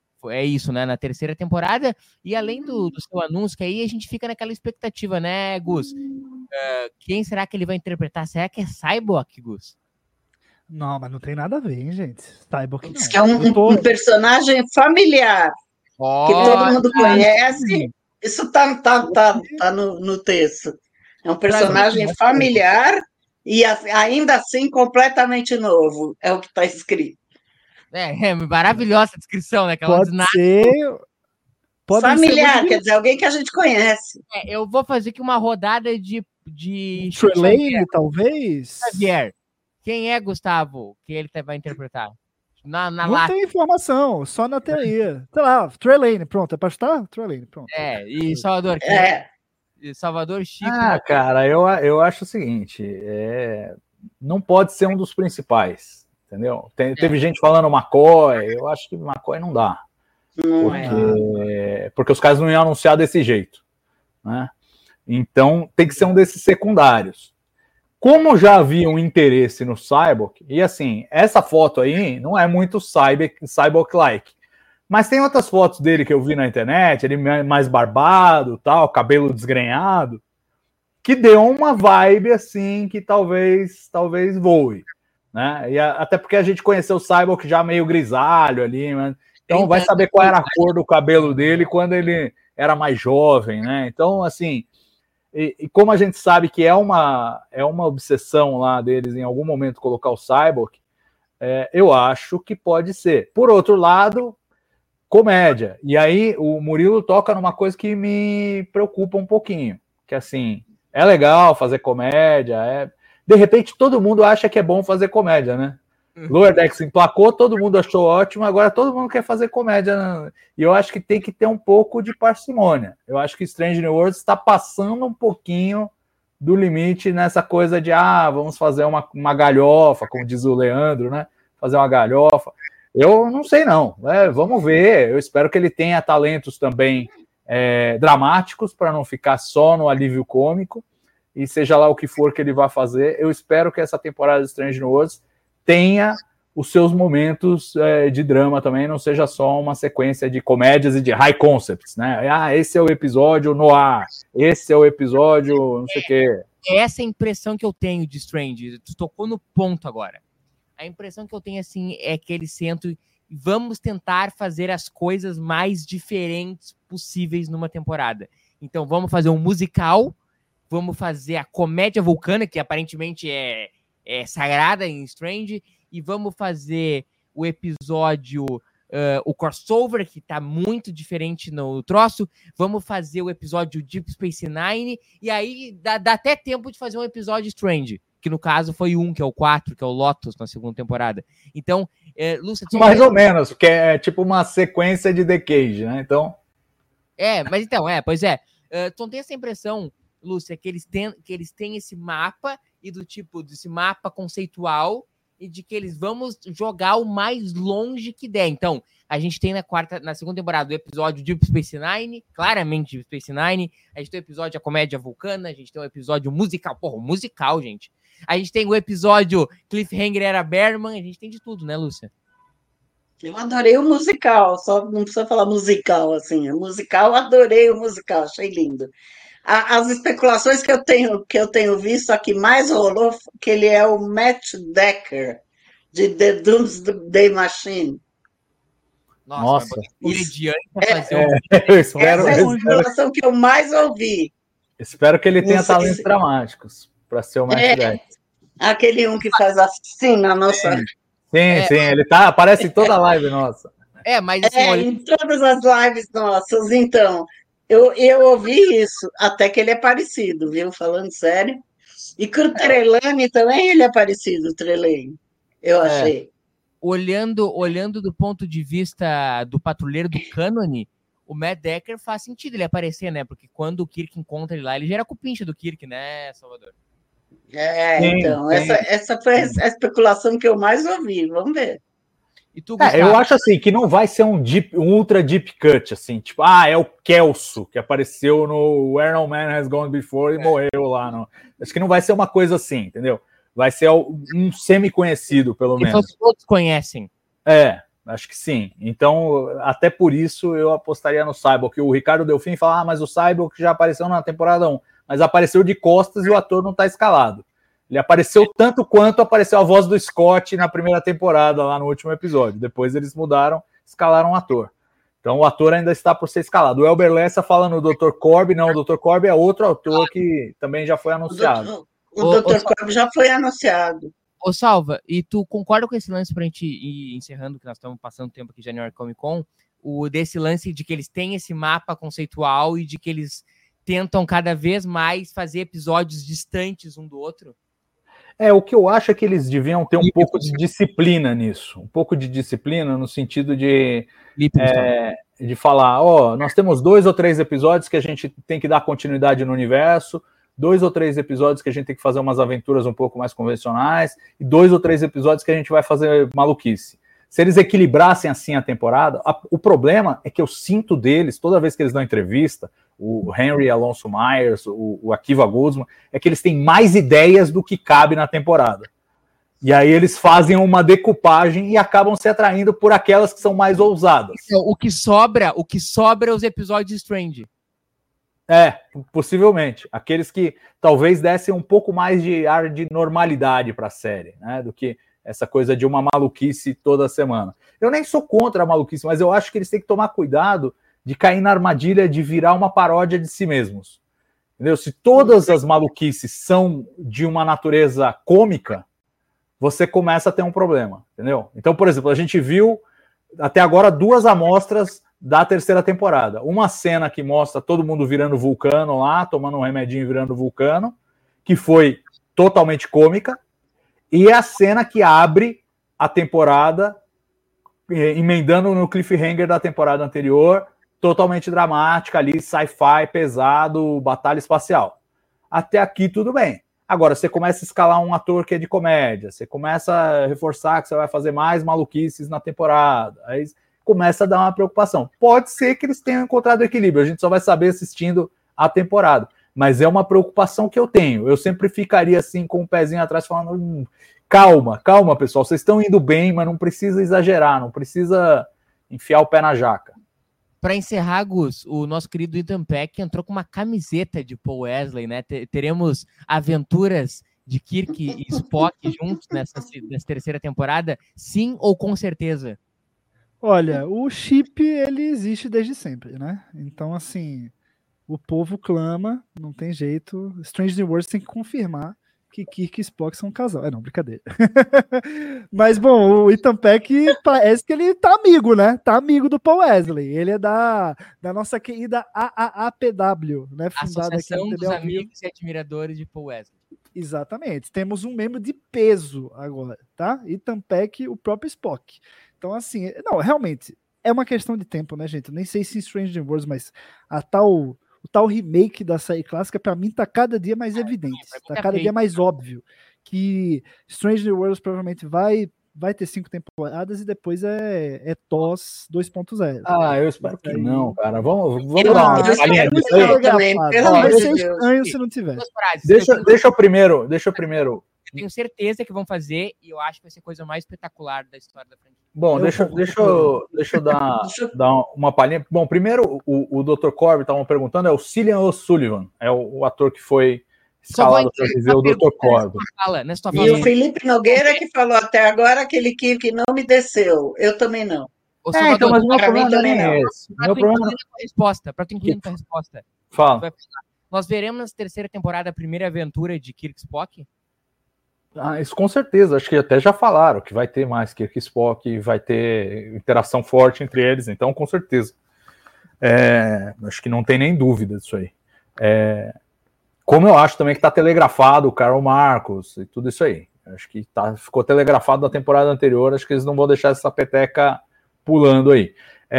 É isso, né? Na terceira temporada. E além do, do seu anúncio, que aí a gente fica naquela expectativa, né, Gus? Uh, quem será que ele vai interpretar? Será que é Cyborg, Gus? Não, mas não tem nada a ver, hein, gente? Cyborg não. Diz que é um, tô... um personagem familiar, oh, que todo mundo conhece. Isso tá, tá, tá, tá no, no texto. É um personagem familiar e ainda assim completamente novo. É o que está escrito. É, é maravilhosa a descrição, né? Pode ser... Pode familiar, ser quer dizer, alguém que a gente conhece. É, eu vou fazer aqui uma rodada de... de... Trelane, talvez? Xavier. Quem é, Gustavo, que ele vai interpretar? Na, na Não lata. Tem informação, só na teoria. Sei lá, Trelane, pronto, é pra estar? Trelane, pronto. É, e Salvador? Quem é. E Salvador, Chico... Ah, cara, eu, eu acho o seguinte, é... não pode ser um dos principais. Entendeu? Tem, é. Teve gente falando McCoy, eu acho que McCoy não dá. Não porque, é. porque os caras não iam anunciar desse jeito. Né? Então tem que ser um desses secundários. Como já havia um interesse no Cyborg, e assim, essa foto aí não é muito Cyborg-like, mas tem outras fotos dele que eu vi na internet, ele mais barbado, tal, cabelo desgrenhado, que deu uma vibe assim que talvez, talvez voe. Né? E a, até porque a gente conheceu o Cyborg já meio grisalho ali, né? Então vai saber qual era a cor do cabelo dele quando ele era mais jovem, né? Então, assim, e, e como a gente sabe que é uma, é uma obsessão lá deles em algum momento colocar o Cyborg, é, eu acho que pode ser. Por outro lado, comédia. E aí o Murilo toca numa coisa que me preocupa um pouquinho, que assim, é legal fazer comédia, é... De repente, todo mundo acha que é bom fazer comédia, né? Lower Decks emplacou, todo mundo achou ótimo, agora todo mundo quer fazer comédia. Né? E eu acho que tem que ter um pouco de parcimônia. Eu acho que Strange New Worlds está passando um pouquinho do limite nessa coisa de, ah, vamos fazer uma, uma galhofa, como diz o Leandro, né? Fazer uma galhofa. Eu não sei, não. É, vamos ver. Eu espero que ele tenha talentos também é, dramáticos, para não ficar só no alívio cômico. E seja lá o que for que ele vai fazer, eu espero que essa temporada de Strange New Worlds tenha os seus momentos é, de drama também, não seja só uma sequência de comédias e de high concepts, né? Ah, esse é o episódio noir, esse é o episódio não sei o quê. É essa a impressão que eu tenho de Strange, tu tocou no ponto agora. A impressão que eu tenho, assim, é que eles sentam, vamos tentar fazer as coisas mais diferentes possíveis numa temporada. Então, vamos fazer um musical, vamos fazer a comédia vulcana, que aparentemente é, é sagrada em Strange, e vamos fazer o episódio uh, o crossover, que tá muito diferente no troço. Vamos fazer o episódio Deep Space Nine. E aí dá, dá até tempo de fazer um episódio Strange, que no caso foi um, que é o quatro, que é o Lotus na segunda temporada. Então, é, Lúcia... Mais ou menos, porque é tipo uma sequência de The Cage, né? Então... É, mas então, é, pois é. Uh, tu não tem essa impressão, Lúcia, que eles, têm, que eles têm esse mapa e do tipo, desse mapa conceitual e de que eles vamos jogar o mais longe que der. Então, a gente tem na quarta, na segunda temporada o episódio Deep Space Nine, claramente Deep Space Nine. A gente tem o episódio A Comédia Vulcana, a gente tem o episódio musical, porra, musical, gente. A gente tem o episódio Cliffhanger Era Berman, a gente tem de tudo, né, Lúcia? Eu adorei o musical, só não precisa falar musical, assim, é musical, adorei o musical, achei lindo. A- As especulações que eu tenho, que eu tenho visto, a que mais rolou, que ele é o Matt Decker, de The Doomsday Machine. Nossa, Nossa. mas comediante pra É, fazer É, um... eu espero, Essa é a eu espero, especulação que eu mais ouvi. espero que ele tenha Não sei talentos se- dramáticos para ser o Matt É. Deck. Aquele um que faz assim na nossa... Sim, É. sim, ele tá, aparece em toda a live nossa. É, mas assim, É, olha, em todas as lives nossas, então. Eu, eu ouvi isso, até que ele é parecido, viu? Falando sério. E com o Trelawney também ele é parecido, o Trelawney, eu É. achei. olhando, olhando do ponto de vista do patrulheiro do cânone, o Matt Decker faz sentido ele aparecer, né? Porque quando o Kirk encontra ele lá, ele já era cupincha do Kirk, né, Salvador? É, Sim, então, sim. essa, essa foi a especulação que eu mais ouvi. Vamos ver. E tu, É, eu Gustavo? acho assim que não vai ser um, deep, um ultra deep cut, assim, tipo, ah, é o Kelso que apareceu no Where No Man Has Gone Before e É. morreu lá. No... Acho que não vai ser uma coisa assim, entendeu? Vai ser um semi-conhecido, pelo Ele menos. falou que todos conhecem. É, acho que sim. Então, até por isso eu apostaria no Cyborg, que o Ricardo Delfim fala, ah, mas o Cyborg já apareceu na temporada um, mas apareceu de costas e o ator não tá escalado. Ele apareceu tanto quanto apareceu a voz do Scott na primeira temporada, lá no último episódio. Depois eles mudaram, escalaram o ator. Então o ator ainda está por ser escalado. O Elber Lessa fala no doutor Corby, não, o doutor Corby é outro ator que também já foi O anunciado. doutor, o Ô, doutor ô, Corby já foi anunciado. Ô, Salva, e tu concorda com esse lance pra gente ir encerrando, que nós estamos passando tempo aqui já no Comic Con, o desse lance de que eles têm esse mapa conceitual e de que eles tentam cada vez mais fazer episódios distantes um do outro? É, o que eu acho é que eles deviam ter um pouco de disciplina nisso. Um pouco de disciplina no sentido de, é, de falar, ó, nós temos dois ou três episódios que a gente tem que dar continuidade no universo, dois ou três episódios que a gente tem que fazer umas aventuras um pouco mais convencionais, e dois ou três episódios que a gente vai fazer maluquice. Se eles equilibrassem assim a temporada, a, o problema é que eu sinto deles, toda vez que eles dão entrevista, o Henry Alonso Myers, o, o Akiva Goldsman, é que eles têm mais ideias do que cabe na temporada. E aí eles fazem uma decupagem e acabam se atraindo por aquelas que são mais ousadas. Então, o que sobra, o que sobra é os episódios Strange. É, possivelmente. Aqueles que talvez dessem um pouco mais de ar de normalidade para a série, né, do que essa coisa de uma maluquice toda semana. Eu nem sou contra a maluquice, mas eu acho que eles têm que tomar cuidado de cair na armadilha de virar uma paródia de si mesmos. Entendeu? Se todas as maluquices são de uma natureza cômica, você começa a ter um problema, entendeu? Então, por exemplo, a gente viu até agora duas amostras da terceira temporada. Uma cena que mostra todo mundo virando vulcano lá, tomando um remedinho e virando vulcano, que foi totalmente cômica, e a cena que abre a temporada, emendando no cliffhanger da temporada anterior, totalmente dramática ali, sci-fi, pesado, batalha espacial. Até aqui tudo bem. Agora, você começa a escalar um ator que é de comédia, você começa a reforçar que você vai fazer mais maluquices na temporada, aí começa a dar uma preocupação. Pode ser que eles tenham encontrado equilíbrio, a gente só vai saber assistindo a temporada, mas é uma preocupação que eu tenho. Eu sempre ficaria assim com o pezinho atrás falando, hum, calma, calma pessoal, vocês estão indo bem, mas não precisa exagerar, não precisa enfiar o pé na jaca. Para encerrar, Gus, o nosso querido Ethan Peck entrou com uma camiseta de Paul Wesley, né? Teremos aventuras de Kirk e Spock juntos nessa, nessa terceira temporada? Sim ou com certeza? Olha, o chip, ele existe desde sempre, né? Então, assim, o povo clama, não tem jeito. Strange New Worlds tem que confirmar que Kirk e Spock são um casal. É, não, brincadeira. Mas, bom, o Ethan Peck parece que ele tá amigo, né? Tá amigo do Paul Wesley. Ele é da, da nossa querida A A A P W, né? Fundada aqui Associação no dos T B ao Vivo. Amigos e Admiradores de Paul Wesley. Exatamente. Temos um membro de peso agora, tá? Ethan Peck, o próprio Spock. Então, assim, não, realmente, é uma questão de tempo, né, gente? Eu nem sei se Strange New Worlds, mas a tal... O tal remake da série clássica, para mim, tá cada dia mais evidente. É, tá cada dia mais óbvio que Strange New Worlds provavelmente vai, vai ter cinco temporadas e depois é, é T O S dois ponto zero. Ah, eu espero que aí... não, cara. Vamos, vamos eu, dar uma eu palhinha disso aí. Também, pelo vai amor ser de Deus. estranho se não tiver. Deixa, deixa eu primeiro, deixa eu primeiro. Eu tenho certeza que vão fazer e eu acho que vai ser a coisa mais espetacular da história da franquia. Bom, Eu deixa, vou- deixa, eu, deixa eu dar, dar uma palhinha. Bom, primeiro, o, o doutor Corby estava perguntando, é o Cillian O'Sullivan, é o, o ator que foi Só vou escalado para entender viver uma o doutor pergunta nessa Corby. tua fala, nessa tua E fala. o Felipe Nogueira que falou até agora aquele Kirk não me desceu. Eu também não. Ô, É, Salvador, então, mas o meu pra mim problema não também é não. esse. pra Meu tu problema incluir não... na tua resposta, pra tu incluir na tua resposta, tu Fala. vai falar, nós veremos na terceira temporada a primeira aventura de Kirk Spock? Ah, isso com certeza, acho que até já falaram que vai ter mais Kirk e Spock, vai ter interação forte entre eles, então com certeza. É, acho que não tem nem dúvida disso aí. É, como eu acho também que está telegrafado o Carol Marcos e tudo isso aí. Acho que tá, ficou telegrafado da temporada anterior, acho que eles não vão deixar essa peteca pulando aí.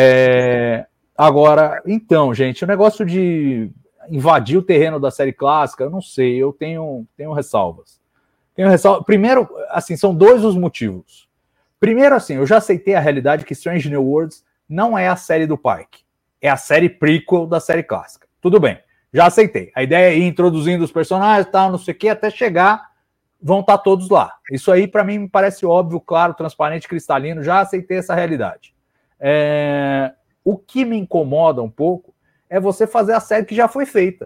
É, agora, então, gente, o negócio de invadir o terreno da série clássica, eu não sei, eu tenho, tenho ressalvas. Tenho ressalva. Primeiro, assim, são dois os motivos. Primeiro, assim, eu já aceitei a realidade que Strange New Worlds não é a série do Pike. É a série prequel da série clássica. Tudo bem, já aceitei. A ideia é ir introduzindo os personagens, tal, não sei o que, até chegar, vão estar todos lá. Isso aí, para mim, me parece óbvio, claro, transparente, cristalino. Já aceitei essa realidade. É... O que me incomoda um pouco é você fazer a série que já foi feita.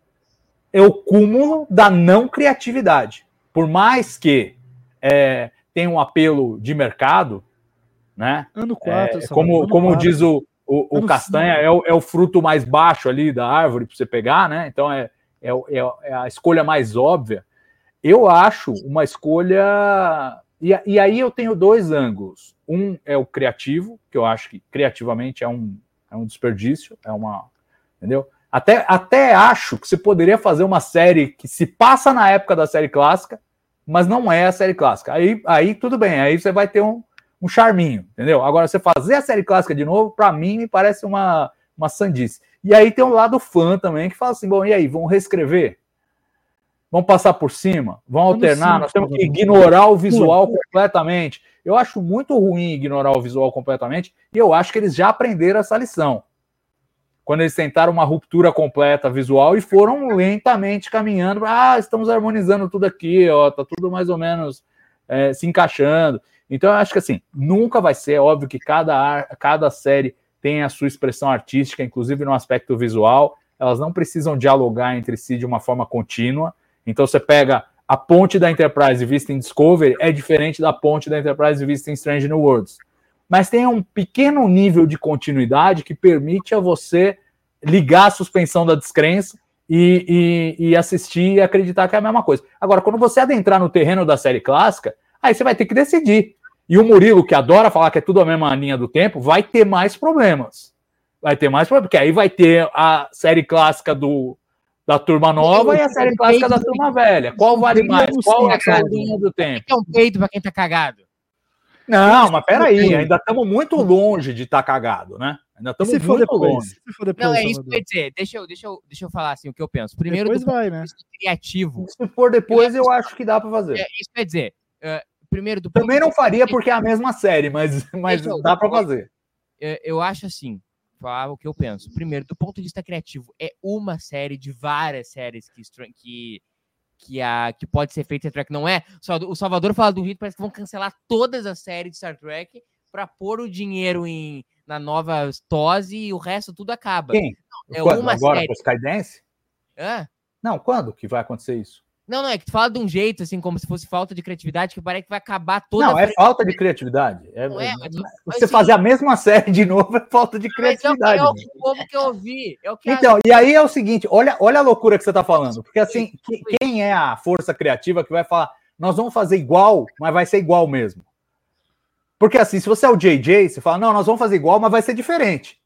É o cúmulo da não criatividade. Por mais que é, tenha um apelo de mercado, né? Ano quatro, é, como, como diz o, o, o Castanha, é o, é o fruto mais baixo ali da árvore para você pegar, né? Então é, é, é a escolha mais óbvia. Eu acho uma escolha... E, e aí eu tenho dois ângulos. Um é o criativo, que eu acho que criativamente é um, é um desperdício, é uma... Entendeu? Até, até acho que você poderia fazer uma série que se passa na época da série clássica, mas não é a série clássica. Aí, aí tudo bem, aí você vai ter um, um charminho, entendeu? Agora, você fazer a série clássica de novo, para mim, me parece uma, uma sandice. E aí tem um lado fã também, que fala assim, bom, e aí, vão reescrever? Vão passar por cima? Vão alternar? Nós temos que ignorar o visual completamente. Eu acho muito ruim ignorar o visual completamente, e eu acho que eles já aprenderam essa lição. Quando eles tentaram uma ruptura completa visual e foram lentamente caminhando, ah, estamos harmonizando tudo aqui, ó, tá tudo mais ou menos é, se encaixando. Então eu acho que assim, nunca vai ser, é óbvio que cada, ar, cada série tem a sua expressão artística, inclusive no aspecto visual, elas não precisam dialogar entre si de uma forma contínua. Então você pega a ponte da Enterprise vista em Discovery, é diferente da ponte da Enterprise vista em Strange New Worlds. Mas tem um pequeno nível de continuidade que permite a você ligar a suspensão da descrença e, e, e assistir e acreditar que é a mesma coisa. Agora, quando você adentrar no terreno da série clássica, aí você vai ter que decidir. E o Murilo, que adora falar que é tudo a mesma linha do tempo, vai ter mais problemas. Vai ter mais problemas, porque aí vai ter a série clássica do, da turma nova e a série clássica da turma velha. Qual vale mais? Qual é a linha do tempo? É um peito pra quem tá cagado. Não, mas peraí, ainda estamos muito longe de estar tá cagado, né? Ainda estamos muito for depois, longe. Se for depois, Não, é isso Salvador. que eu ia dizer. Deixa eu, deixa, eu, deixa eu falar assim o que eu penso. Primeiro, Depois do ponto vai, de né? vista criativo. Se for depois, eu acho que dá para fazer. É isso que eu ia dizer. Uh, primeiro, do ponto Também de não vista faria porque é a mesma série, mas, mas Deixa eu- dá para fazer. eu, eu acho assim, falar o que eu penso. Primeiro, do ponto de vista criativo, é uma série de várias séries que, estra- que, que, a, que pode ser feita em Star Trek. Não é? O Salvador fala de um jeito, parece que vão cancelar todas as séries de Star Trek para pôr o dinheiro em, na nova T O S e o resto tudo acaba. Quem? É Quando? uma Agora série. com o Skydance? Hã? Não, quando que vai acontecer isso? Não, não, é que tu fala de um jeito, assim, como se fosse falta de criatividade, que parece que vai acabar toda Não, a é falta de criatividade. É, Não é, mas- mas você sim. fazer a mesma série de novo é falta de Mas é o, criatividade. é o né? povo que eu ouvi. É o que Então, e aí é o seguinte, olha, olha a loucura que você está falando. Porque assim, que- quem é a força criativa que vai falar, nós vamos fazer igual, mas vai ser igual mesmo? Porque assim, se você é o J J, você fala, não, nós vamos fazer igual, mas vai ser diferente.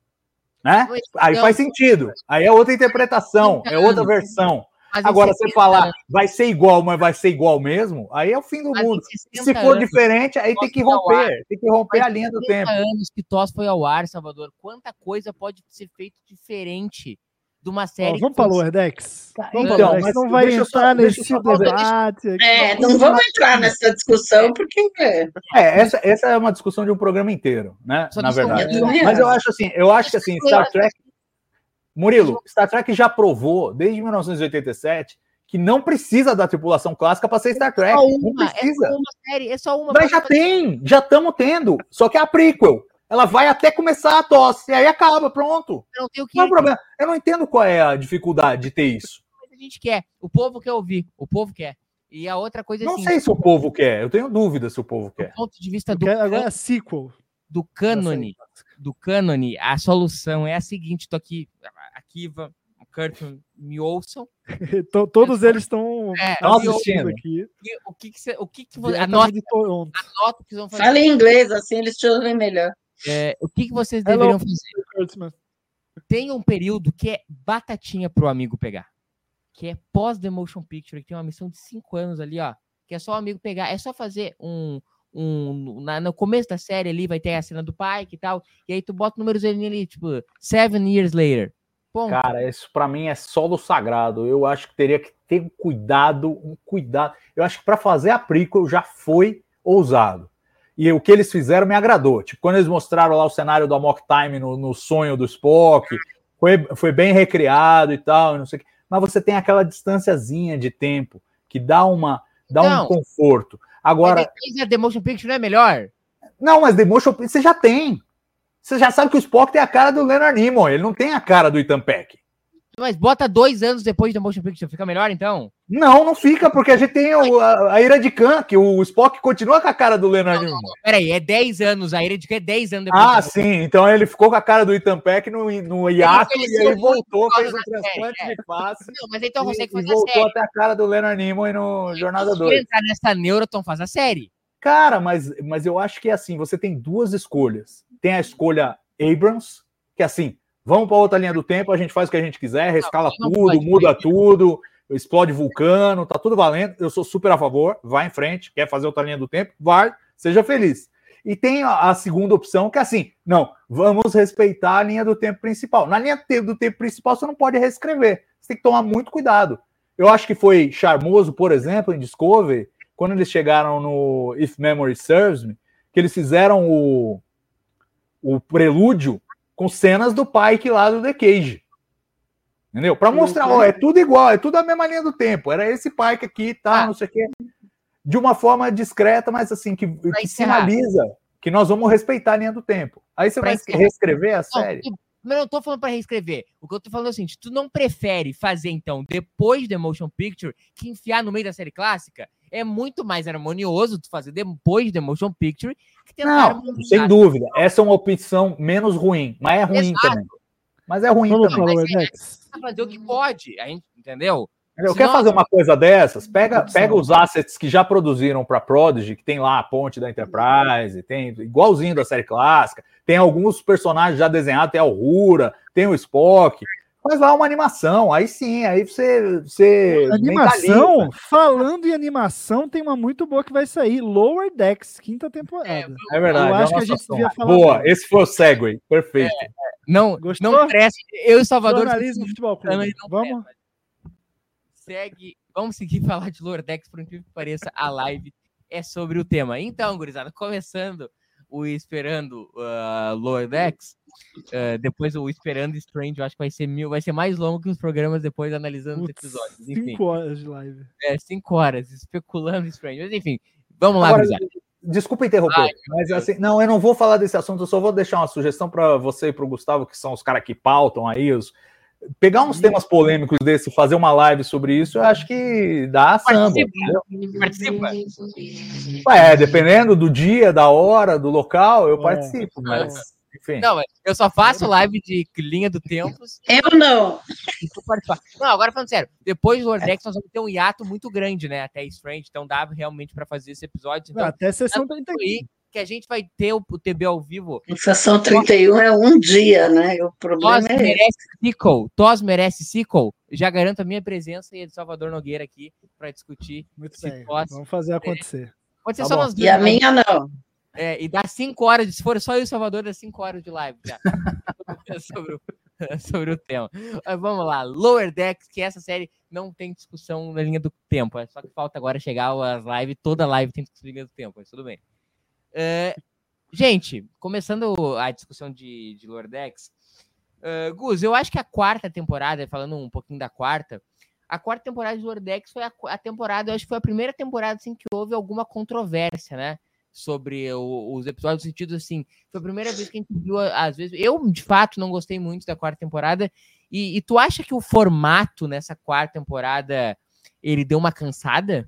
Né? Mas, Aí não. faz sentido. Aí é outra interpretação, é outra versão. Mas em Agora, você sessenta falar, anos- vai ser igual, mas vai ser igual mesmo, aí é o fim do mas em mundo. sessenta Se for anos, diferente, aí tem que Toss foi ao ar. romper, tem que romper Faz a linha do sessenta tempo. anos que Toss foi ao ar, Salvador. Quanta coisa pode ser feita diferente de uma série Ó, vamos que para foi- Lowerdex? Tá, Vamos então, pra Lowerdex, mas não vai deixa eu só- entrar deixa eu nesse só fazer- debate. aqui. É, não vamos entrar nessa discussão, porque é, É, essa, essa é uma discussão de um programa inteiro, né? Só Na deixa eu- verdade. eu- Mas eu acho assim, eu acho que assim, Star Trek. Murilo, Star Trek já provou, desde mil novecentos e oitenta e sete, que não precisa da tripulação clássica para ser Star Trek. só Não uma, é precisa. só uma série, é só uma. Mas já tem, já estamos tendo. Só que é a prequel. Ela vai até começar a tosse, e aí acaba, pronto. Não tem o que Não é um problema. Eu não entendo qual é a dificuldade de ter isso. a gente quer. O povo quer ouvir, o povo quer. E a outra coisa é Não assim, sei se o povo quer, eu tenho dúvida se o povo do quer. ponto de vista Eu do, quero- can- Agora é sequel. do cânone, do cânone, a solução é a seguinte, tô aqui, a Kiva, o Kurt, me ouçam. To- Todos eles estão É, Estão me ouçam. assistindo. aqui. E O que que você, o que que você, diretamente anota, de Toronto. anota o que vocês vão fazer. fala em inglês, assim eles te ouvem melhor. É, o que que vocês Hello. deveriam fazer? Kurtzman. Tem um período que é batatinha pro amigo pegar. Que é pós The Motion Picture, que tem uma missão de cinco anos ali, ó. Que é só o amigo pegar. É só fazer um. um na- no começo da série ali vai ter a cena do Pike e tal. E aí tu bota números ali, tipo, seven years later. Bom, Cara, isso pra mim é solo sagrado. Eu acho que teria que ter um cuidado, um cuidado. Eu acho que pra fazer a prequel já foi ousado. E o que eles fizeram me agradou. Tipo, quando eles mostraram lá o cenário do Amok Time no, no sonho do Spock, foi, foi bem recriado e tal, não sei o quê. Mas você tem aquela distanciazinha de tempo que dá uma dá Não. um conforto. Agora, mas a The Motion Picture não é melhor? não, mas The Motion Picture você já tem. Você já sabe que o Spock tem a cara do Leonard Nimoy, ele não tem a cara do Ethan Peck. Mas bota dois anos depois da Motion Picture, fica melhor então? Não, não fica, porque a gente tem o, a, a Ira de Khan, que o Spock continua com a cara do Leonard Nimoy. Peraí, é dez anos, a Ira de que é dez anos depois. Ah, da- sim, então ele ficou com a cara do Ethan Peck no, no hiato e envelheceu aí voltou, muito fez um na série, transplante é. de face Não, mas então e, consegue e fazer a voltou série. até a cara do Leonard Nimoy no Jornada Se dois. entrar nessa Neuroton, faz a série. Cara, mas, mas eu acho que é assim, você tem duas escolhas. Tem a escolha Abrams, que é assim, vamos para outra linha do tempo, a gente faz o que a gente quiser, rescala não tudo, pode, muda não. tudo, explode vulcano, tá tudo valendo. Eu sou super a favor, vai em frente, quer fazer outra linha do tempo, vai, seja feliz. E tem a, a segunda opção, que é assim, não, vamos respeitar a linha do tempo principal. Na linha do tempo principal, você não pode reescrever, você tem que tomar muito cuidado. Eu acho que foi charmoso, por exemplo, em Discovery, quando eles chegaram no If Memory Serves Me, que eles fizeram o, o prelúdio com cenas do Pike lá do The Cage. Entendeu? Para mostrar, ó, é tudo igual, é tudo a mesma linha do tempo. Era esse Pike aqui, tá, Ah. não sei o quê. De uma forma discreta, mas assim, que, que encerrar. sinaliza que nós vamos respeitar a linha do tempo. Aí você Pra vai encerrar. reescrever a Não, série? tu- mas eu não tô falando pra reescrever. O que eu tô falando é o seguinte: tu não prefere fazer, então, depois da Motion Picture, que enfiar no meio da série clássica? É muito mais harmonioso tu fazer depois da Motion Picture que tentar Não, harmonizar. sem dúvida. Essa é uma opção menos ruim, mas é ruim Exato. também. Mas é ruim Vamos também. para Mas é- Lowerdex. Fazer o que pode, a gente, entendeu? Eu Se quero nós- fazer uma coisa dessas, pega, Opção. pega os assets que já produziram para Prodigy, que tem lá a ponte da Enterprise, tem igualzinho da série clássica, tem alguns personagens já desenhados, tem a Uhura, tem o Spock, faz lá uma animação, aí sim, aí você, você Animação, mentaliza. falando em animação, tem uma muito boa que vai sair, Lower Decks, quinta temporada. É verdade. Eu é acho que uma a gente situação. devia falar Boa, dela. esse foi o segue, perfeito. Não, Gostou? não presta. Eu e Salvador. Jornalismo Futebol Não, Clube. ele não Vamos? presta. Segue. Vamos seguir falar de Lordex, por incrível que pareça, a live é sobre o tema. Então, gurizada, começando o Esperando uh, Lordex, uh, depois o Esperando Strange, eu acho que vai ser mil, vai ser mais longo que os programas depois analisando os Putz, episódios. Enfim, cinco horas de live. é, cinco horas, especulando Strange. Mas enfim, vamos lá, Agora, gurizada. desculpa interromper, Ai, mas assim, não, eu não vou falar desse assunto, eu só vou deixar uma sugestão para você e para o Gustavo, que são os caras que pautam aí, os, pegar uns temas polêmicos desse, fazer uma live sobre isso, eu acho que dá samba. Participa. É, dependendo do dia, da hora, do local, eu é. participo, mas... Enfim. Não, eu só faço live de linha do tempo. Eu não. Não, agora falando sério, depois do Lordex nós vamos ter um hiato muito grande, né? Até Strange, então dá realmente para fazer esse episódio. Então, até sessão trinta e um. Que a gente vai ter o, o T B ao vivo. Sessão trinta e um é um dia, né? O problema Tos é merece sequel. Tos merece sequel. Já garanto a minha presença e a de Salvador Nogueira aqui para discutir. Muito bem. Tos... Vamos fazer acontecer. Pode ser tá só bom. nós dois. E a minha não. É, e dá cinco horas, se for só eu e o Salvador, dá cinco horas de live já. sobre, o, sobre o tema. Mas vamos lá, Lower Decks, que essa série não tem discussão na linha do tempo. É só que falta agora chegar as lives, toda live tem discussão na linha do tempo, mas tudo bem. Uh, gente, começando a discussão de, de Lower Decks, uh, Gus, eu acho que a quarta temporada, falando um pouquinho da quarta, a quarta temporada de Lower Decks foi a, a temporada, eu acho que foi a primeira temporada assim, que houve alguma controvérsia, né? Sobre o, os episódios, no sentido assim, foi a primeira vez que a gente viu, às vezes, eu de fato não gostei muito da quarta temporada, e, e tu acha que o formato nessa quarta temporada, ele deu uma cansada?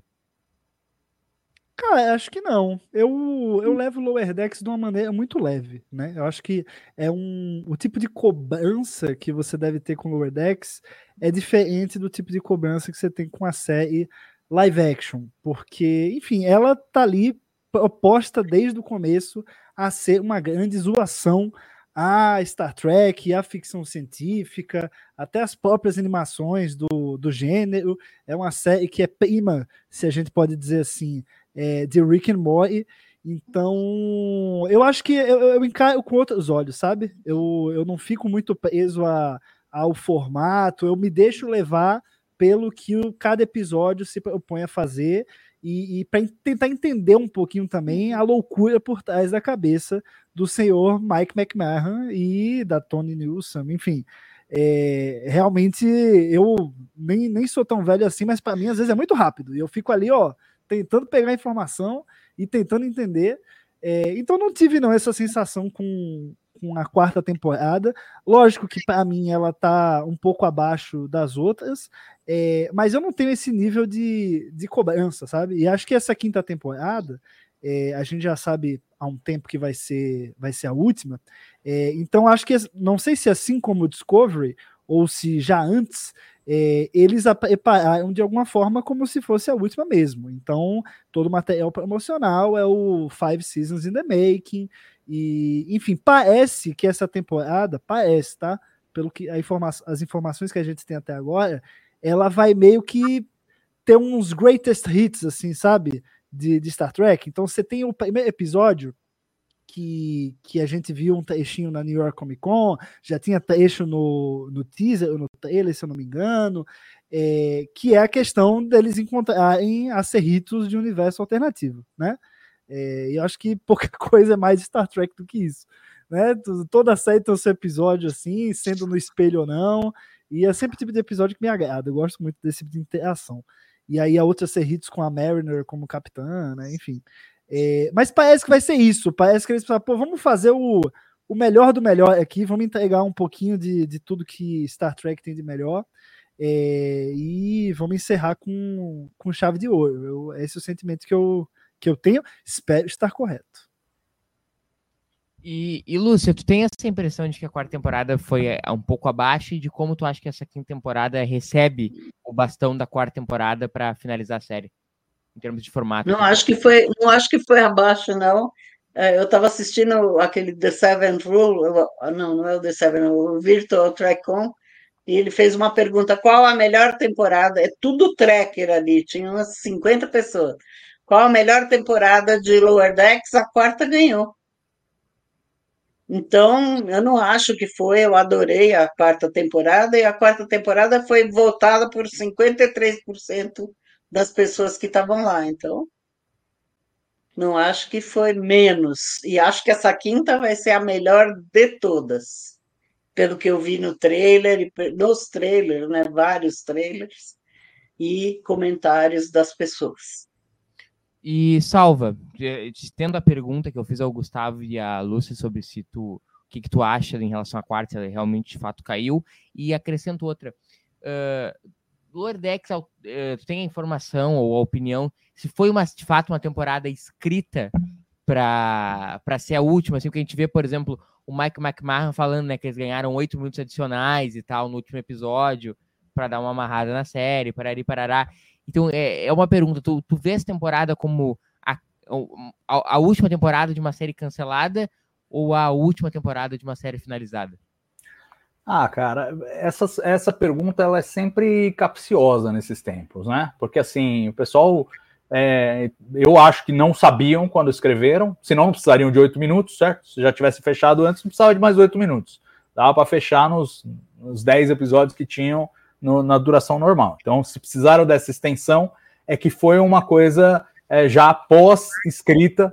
Cara, acho que não. Eu, eu levo o Lower Decks de uma maneira muito leve, né? Eu acho que é um, o tipo de cobrança que você deve ter com o Lower Decks é diferente do tipo de cobrança que você tem com a série live action, porque, enfim, ela tá ali proposta desde o começo a ser uma grande zoação a Star Trek, a ficção científica, até as próprias animações do, do gênero. É uma série que é prima, se a gente pode dizer assim, é, de Rick and Morty. Então, eu acho que eu, eu encaro com outros olhos, sabe? Eu, eu não fico muito preso a, ao formato, eu me deixo levar pelo que o, cada episódio se propõe a fazer, e, e para tentar entender um pouquinho também a loucura por trás da cabeça do senhor Mike McMahon e da Tony Newsom, enfim. É, realmente eu nem, nem sou tão velho assim, mas para mim às vezes é muito rápido, e eu fico ali, ó, tentando pegar informação e tentando entender. É, então não tive não essa sensação com, com a quarta temporada. Lógico que para mim ela tá um pouco abaixo das outras, é, mas eu não tenho esse nível de, de cobrança, sabe? E acho que essa quinta temporada, é, a gente já sabe há um tempo que vai ser, vai ser a última, é, então acho que, não sei se assim como o Discovery, ou se já antes, é, eles prepararam de alguma forma como se fosse a última mesmo. Então, todo o material promocional é o Five Seasons in the Making, e, enfim, parece que essa temporada, parece, tá? Pelo que a informa as informações que a gente tem até agora, ela vai meio que ter uns greatest hits, assim, sabe? De, de Star Trek. Então, você tem o primeiro episódio que, que a gente viu um trechinho na New York Comic Con, já tinha trecho no, no teaser, no trailer, se eu não me engano, é, que é a questão deles encontrarem acerritos de universo alternativo, né? É, e eu acho que pouca coisa é mais Star Trek do que isso, né? Toda série tem o seu episódio assim, sendo no espelho ou não, e é sempre o tipo de episódio que me agrada, eu gosto muito desse tipo de interação. E aí a outra acerritos com a Mariner como capitã, né? Enfim. É, mas parece que vai ser isso, parece que eles falam, pô, vamos fazer o, o melhor do melhor aqui, vamos entregar um pouquinho de, de tudo que Star Trek tem de melhor, é, e vamos encerrar com, com chave de ouro. Eu, esse é o sentimento que eu, que eu tenho, espero estar correto. E, e Lúcia, tu tem essa impressão de que a quarta temporada foi um pouco abaixo, e de como tu acha que essa quinta temporada recebe o bastão da quarta temporada para finalizar a série? Em termos de formato. Não acho que foi, não acho que foi abaixo, não. Eu estava assistindo aquele The Seventh Rule, não, não é o The Seventh Rule, o Virtual Track-On, e ele fez uma pergunta, qual a melhor temporada? É tudo tracker ali, tinha umas cinquenta pessoas. Qual a melhor temporada de Lower Decks? A quarta ganhou. Então, eu não acho que foi, eu adorei a quarta temporada, e a quarta temporada foi votada por cinquenta e três por cento das pessoas que estavam lá, então não acho que foi menos, e acho que essa quinta vai ser a melhor de todas, pelo que eu vi no trailer, nos trailers, né, vários trailers, e comentários das pessoas. E Salva, tendo a pergunta que eu fiz ao Gustavo e à Lúcia sobre se tu que, que tu acha em relação à quarta, se ela realmente de fato caiu. E acrescento outra. Uh, Lower Decks, uh, tu tem a informação ou a opinião se foi uma, de fato uma temporada escrita para ser a última, assim, o que a gente vê, por exemplo, o Mike McMahon falando, né, que eles ganharam oito minutos adicionais e tal no último episódio para dar uma amarrada na série, parari, parará. Então, é, é uma pergunta, tu, tu vê essa temporada como a, a, a última temporada de uma série cancelada ou a última temporada de uma série finalizada? Ah, cara, essa, essa pergunta ela é sempre capciosa nesses tempos, né? Porque, assim, o pessoal... É, eu acho que não sabiam quando escreveram, senão não precisariam de oito minutos, certo? Se já tivesse fechado antes, não precisava de mais oito minutos. Dava para fechar nos, nos dez episódios que tinham no, na duração normal. Então, se precisaram dessa extensão, é que foi uma coisa é, já pós-escrita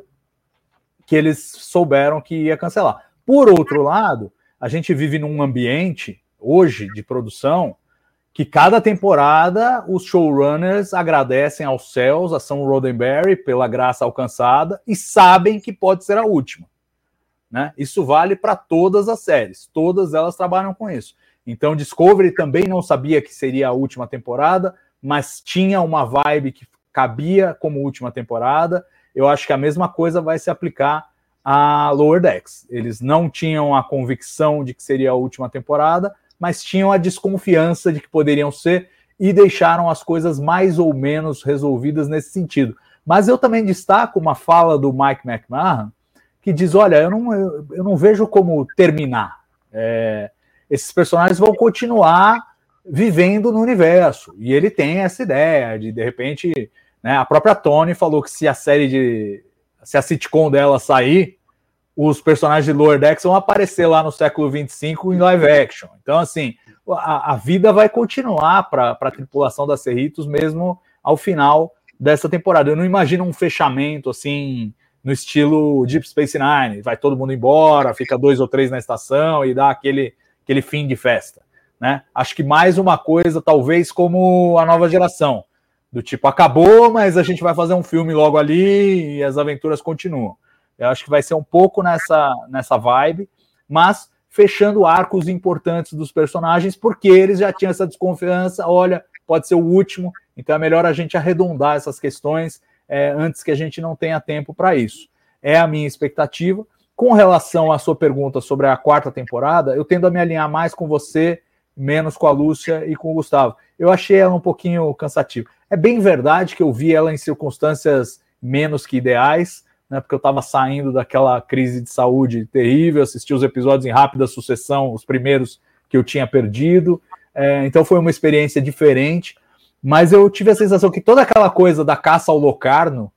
que eles souberam que ia cancelar. Por outro lado, a gente vive num ambiente, hoje, de produção, que cada temporada os showrunners agradecem aos céus, a Sam Roddenberry, pela graça alcançada, e sabem que pode ser a última. Né? Isso vale para todas as séries, todas elas trabalham com isso. Então, Discovery também não sabia que seria a última temporada, mas tinha uma vibe que cabia como última temporada. Eu acho que a mesma coisa vai se aplicar a Lower Decks. Eles não tinham a convicção de que seria a última temporada, mas tinham a desconfiança de que poderiam ser e deixaram as coisas mais ou menos resolvidas nesse sentido. Mas eu também destaco uma fala do Mike McMahon, que diz, olha, eu não, eu, eu não vejo como terminar. É, esses personagens vão continuar vivendo no universo. E ele tem essa ideia de, de repente, né, a própria Tony falou que se a série de... se a sitcom dela sair, os personagens de Lower Decks vão aparecer lá no século vinte e cinco em live action. Então, assim, a, a vida vai continuar para a tripulação da Cerritos mesmo ao final dessa temporada. Eu não imagino um fechamento, assim, no estilo Deep Space Nine. Vai todo mundo embora, fica dois ou três na estação e dá aquele, aquele fim de festa. Né? Acho que mais uma coisa, talvez, como a nova geração. Do tipo, acabou, mas a gente vai fazer um filme logo ali e as aventuras continuam. Eu acho que vai ser um pouco nessa, nessa vibe, mas fechando arcos importantes dos personagens, porque eles já tinham essa desconfiança, olha, pode ser o último, então é melhor a gente arredondar essas questões é, antes que a gente não tenha tempo para isso. É a minha expectativa. Com relação à sua pergunta sobre a quarta temporada, eu tendo a me alinhar mais com você, menos com a Lúcia e com o Gustavo. Eu achei ela um pouquinho cansativa. É bem verdade que eu vi ela em circunstâncias menos que ideais, né, porque eu estava saindo daquela crise de saúde terrível, assisti os episódios em rápida sucessão, os primeiros que eu tinha perdido, é, então foi uma experiência diferente, mas eu tive a sensação que toda aquela coisa da caça ao Locarno,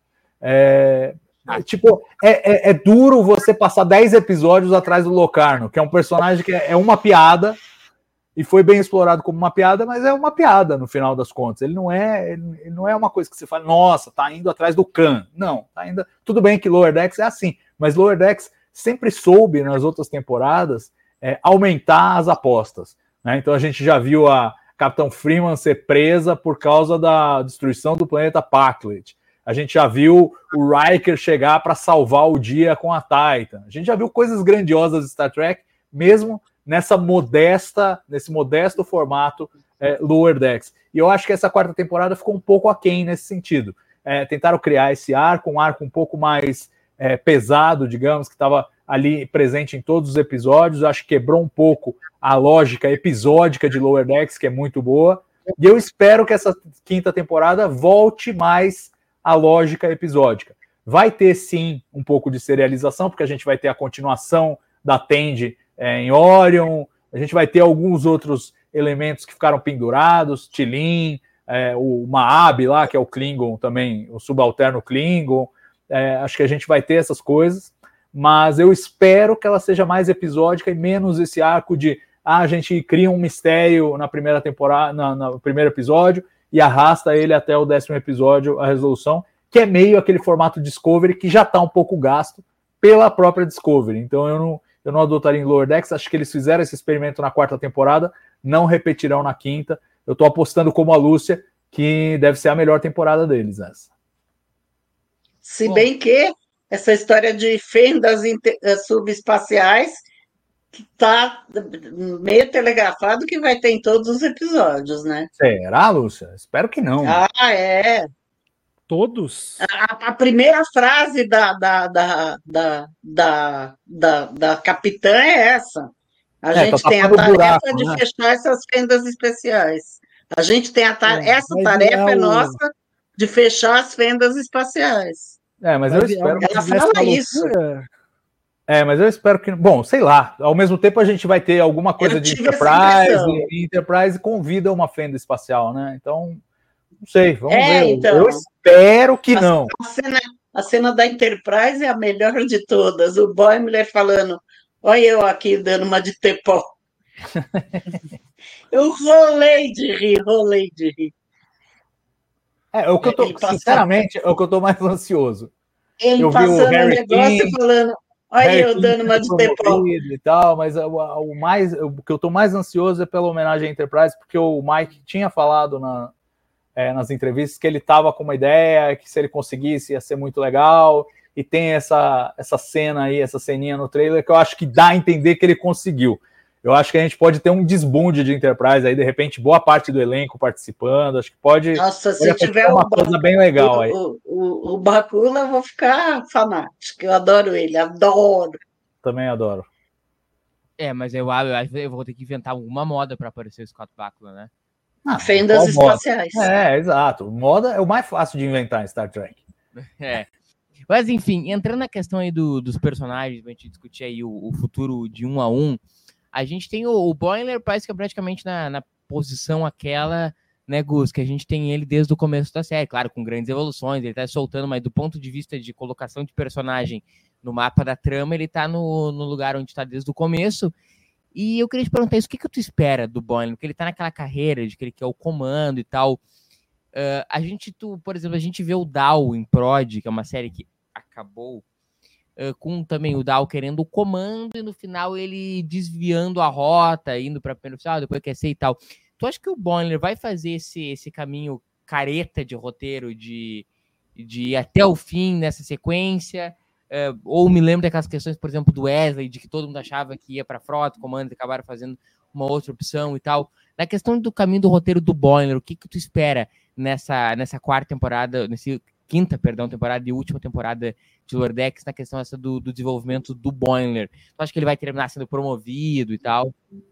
é, é, tipo, é, é, é duro você passar dez episódios atrás do Locarno, que é um personagem que é, é uma piada, e foi bem explorado como uma piada, mas é uma piada no final das contas. Ele não é, ele não é uma coisa que você fala, nossa, tá indo atrás do Khan. Não, tá indo. Tudo bem que Lower Decks é assim, mas Lower Decks sempre soube nas outras temporadas é, aumentar as apostas. Né? Então a gente já viu a Capitão Freeman ser presa por causa da destruição do planeta Packlet. A gente já viu o Riker chegar para salvar o dia com a Titan. A gente já viu coisas grandiosas de Star Trek, mesmo nessa modesta, nesse modesto formato é, Lower Decks. E eu acho que essa quarta temporada ficou um pouco aquém nesse sentido. É, tentaram criar esse arco, um arco um pouco mais é, pesado, digamos, que estava ali presente em todos os episódios. Eu acho que quebrou um pouco a lógica episódica de Lower Decks, que é muito boa. E eu espero que essa quinta temporada volte mais à lógica episódica. Vai ter, sim, um pouco de serialização, porque a gente vai ter a continuação da Tandy É, em Orion, a gente vai ter alguns outros elementos que ficaram pendurados, T'Lin, é, o Maab lá, que é o Klingon também, o subalterno Klingon, é, acho que a gente vai ter essas coisas, mas eu espero que ela seja mais episódica e menos esse arco de, ah, a gente cria um mistério na primeira temporada, na, no primeiro episódio, e arrasta ele até o décimo episódio, a resolução, que é meio aquele formato Discovery que já está um pouco gasto pela própria Discovery, então eu não Eu não adotaria em Lower Decks, acho que eles fizeram esse experimento na quarta temporada, não repetirão na quinta. Eu estou apostando como a Lúcia, que deve ser a melhor temporada deles essa. Se bem que essa história de fendas subespaciais tá meio telegrafado que vai ter em todos os episódios, né? Será, Lúcia? Espero que não. Ah, é. Todos? A, a primeira frase da, da, da, da, da, da, da capitã é essa. A É, gente tá tem a tapando tarefa buraco, de né? fechar essas fendas especiais. A gente tem a ta- É, essa vai tarefa virar é o- nossa de fechar as fendas espaciais. É, mas Vai eu virar espero. uma Ela desgraça fala da isso. loucura. É, mas eu espero que. Bom, sei lá. Ao mesmo tempo a gente vai ter alguma coisa Eu de tive essa Enterprise impressão. e Enterprise convida uma fenda espacial, né? Então, não sei. Vamos É, ver. então. Eu espero que não. A cena, a cena da Enterprise é a melhor de todas. O Boimler falando, olha eu aqui dando uma de tepó. Eu rolei de rir, rolei de rir. É, é o que eu tô, Ele passa- sinceramente, é o que eu tô mais ansioso. Ele Eu vi o passando o Harry negócio King, e falando, olha Harry eu King dando uma sendo de tepó. promovido e tal, mas o, o mais, o que eu tô mais ansioso é pela homenagem à Enterprise, porque o Mike tinha falado na, é, nas entrevistas que ele tava com uma ideia, que se ele conseguisse ia ser muito legal, e tem essa, essa cena aí, essa ceninha no trailer que eu acho que dá a entender que ele conseguiu. Eu acho que a gente pode ter um desbunde de Enterprise aí, de repente, boa parte do elenco participando, acho que pode, Nossa, se pode tiver acontecer o, uma coisa bem legal aí. o, o, o Bakula, eu vou ficar fanática. Eu adoro ele, adoro. Também adoro. É, mas eu, eu acho que eu vou ter que inventar alguma moda pra aparecer o Scott Bakula, né? Ah, Fendas qual moda? espaciais. É, exato. Moda é o mais fácil de inventar em Star Trek. É. Mas, enfim, entrando na questão aí do, dos personagens, pra gente discutir aí o, o futuro de um a um, a gente tem o, o Boimler, parece que é praticamente na, na posição aquela, né, Gus, que a gente tem ele desde o começo da série, claro, com grandes evoluções, ele tá soltando, mas do ponto de vista de colocação de personagem no mapa da trama, ele tá no, no lugar onde tá desde o começo. E eu queria te perguntar isso, o que que tu espera do Boimler? Porque ele tá naquela carreira de que ele quer o comando e tal. Uh, a gente, tu, por exemplo, a gente vê o Dal em Prod, que é uma série que acabou, uh, com também o Dal querendo o comando e no final ele desviando a rota, indo para primeiro oficial, depois quer ser e tal. Tu acha que o Boimler vai fazer esse, esse caminho careta de roteiro, de, de ir até o fim nessa sequência? Uh, ou me lembro daquelas questões, por exemplo, do Wesley, de que todo mundo achava que ia para frota, comando, e acabaram fazendo uma outra opção e tal. Na questão do caminho do roteiro do Boimler, o que que tu espera nessa, nessa quarta temporada, nessa quinta, perdão, temporada e última temporada de Lower Decks, na questão essa do, do desenvolvimento do Boimler? Tu acha que ele vai terminar sendo promovido e tal?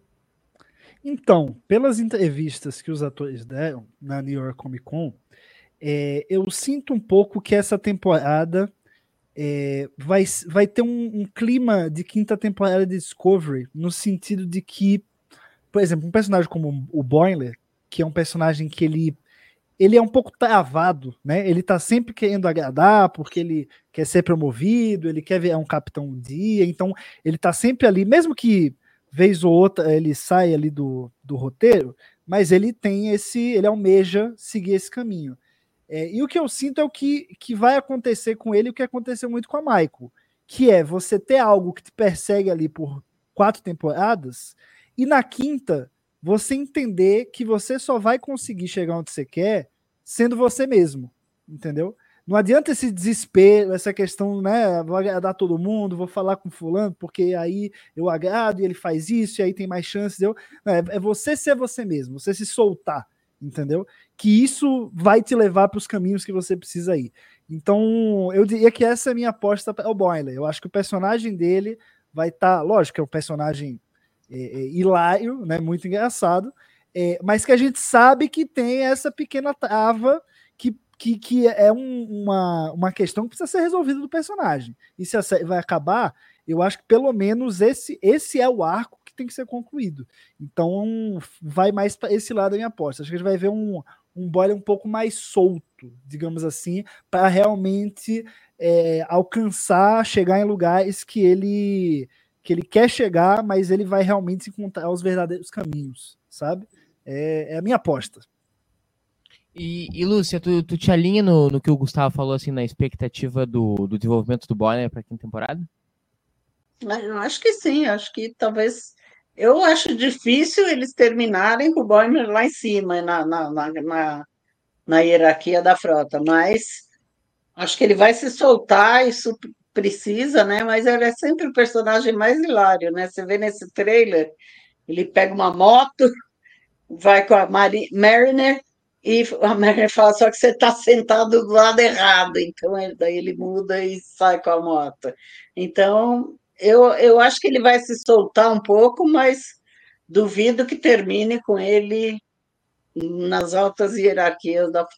Então, pelas entrevistas que os atores deram na New York Comic Con, é, eu sinto um pouco que essa temporada é, vai, vai ter um, um clima de quinta temporada de Discovery, no sentido de que, por exemplo, um personagem como o Boimler, que é um personagem que ele ele é um pouco travado, né? Ele tá sempre querendo agradar, porque ele quer ser promovido, ele quer virar um capitão um dia, então ele tá sempre ali, mesmo que vez ou outra ele saia ali do, do roteiro, mas ele tem esse, ele almeja seguir esse caminho. É, e o que eu sinto é o que, que vai acontecer com ele, o que aconteceu muito com a Michael, que é você ter algo que te persegue ali por quatro temporadas, e na quinta você entender que você só vai conseguir chegar onde você quer sendo você mesmo, entendeu? Não adianta esse desespero, essa questão, né, vou agradar todo mundo, vou falar com fulano, porque aí eu agrado e ele faz isso, e aí tem mais chances, eu... é você ser você mesmo, você se soltar, entendeu? Que isso vai te levar para os caminhos que você precisa ir. Então, eu diria que essa é a minha aposta para o Boimler. Eu acho que o personagem dele vai estar, tá, lógico que é um personagem É, é, hilário, né, muito engraçado, é, mas que a gente sabe que tem essa pequena trava que, que, que é um, uma, uma questão que precisa ser resolvida do personagem. E se a série vai acabar, eu acho que pelo menos esse, esse é o arco que tem que ser concluído. Então vai mais para esse lado da minha aposta. Acho que a gente vai ver um, um Boimler um pouco mais solto, digamos assim, para realmente é, alcançar, chegar em lugares que ele... que ele quer chegar, mas ele vai realmente encontrar os verdadeiros caminhos, sabe? É, é a minha aposta. E, e Lúcia, tu, tu te alinha no, no que o Gustavo falou, assim, na expectativa do, do desenvolvimento do Boimler para a quinta temporada? Eu acho que sim, acho que talvez... Eu acho difícil eles terminarem com o Boimler lá em cima, na, na, na, na, na hierarquia da frota, mas acho que ele vai se soltar e precisa, né? Mas ele é sempre o personagem mais hilário, né? Você vê nesse trailer, ele pega uma moto, vai com a Mari- Mariner, e a Mariner fala, só que você está sentado do lado errado, então ele- daí ele muda e sai com a moto. Então, eu, eu acho que ele vai se soltar um pouco, mas duvido que termine com ele nas altas hierarquias da.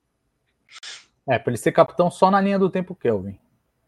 É, para ele ser capitão só na linha do tempo Kelvin.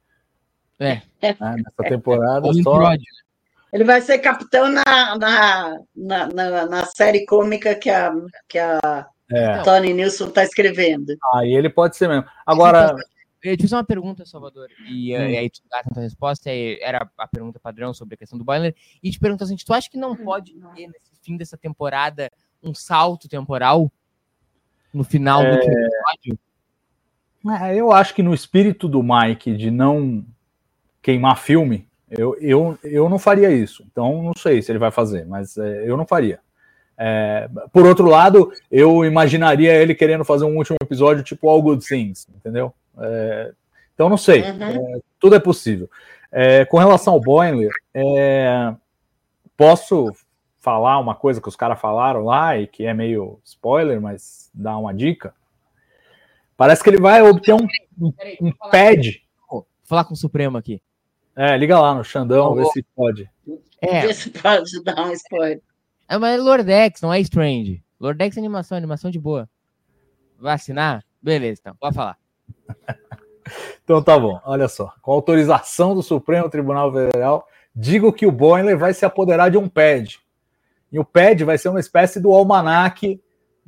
É. Né? Nessa temporada Homem só. por ódio. Ele vai ser capitão na, na, na, na, na série cômica que a, que a É. Tony Nilsson está escrevendo. Aí ele pode ser mesmo. Agora. Eu te fiz uma pergunta, Salvador, e, Hum. e aí tu dá a resposta, e era a pergunta padrão sobre a questão do Boiler, e te pergunto assim, tu acha que não pode ter, nesse fim dessa temporada, um salto temporal no final do último episódio? É, eu acho que no espírito do Mike de não queimar filme, eu, eu, eu não faria isso. Então, não sei se ele vai fazer, mas é, eu não faria. É, por outro lado, eu imaginaria ele querendo fazer um último episódio tipo All Good Things, entendeu? É, então, não sei. Uhum. É, tudo é possível. É, com relação ao Boimler, é, posso falar uma coisa que os caras falaram lá e que é meio spoiler, mas dá uma dica? Parece que ele vai obter um, um, um pad. Vou falar com o Supremo aqui. É, liga lá no Xandão, Oh, vê oh. se pode. É, Vê se pode dar um spoiler. é, mas é Lordex, não é Strange. Lordex é animação, animação de boa. Vai assinar? Beleza, então, pode falar. Então tá bom, olha só. Com autorização do Supremo Tribunal Federal, digo que o Boimler vai se apoderar de um pad. E o pad vai ser uma espécie do almanaque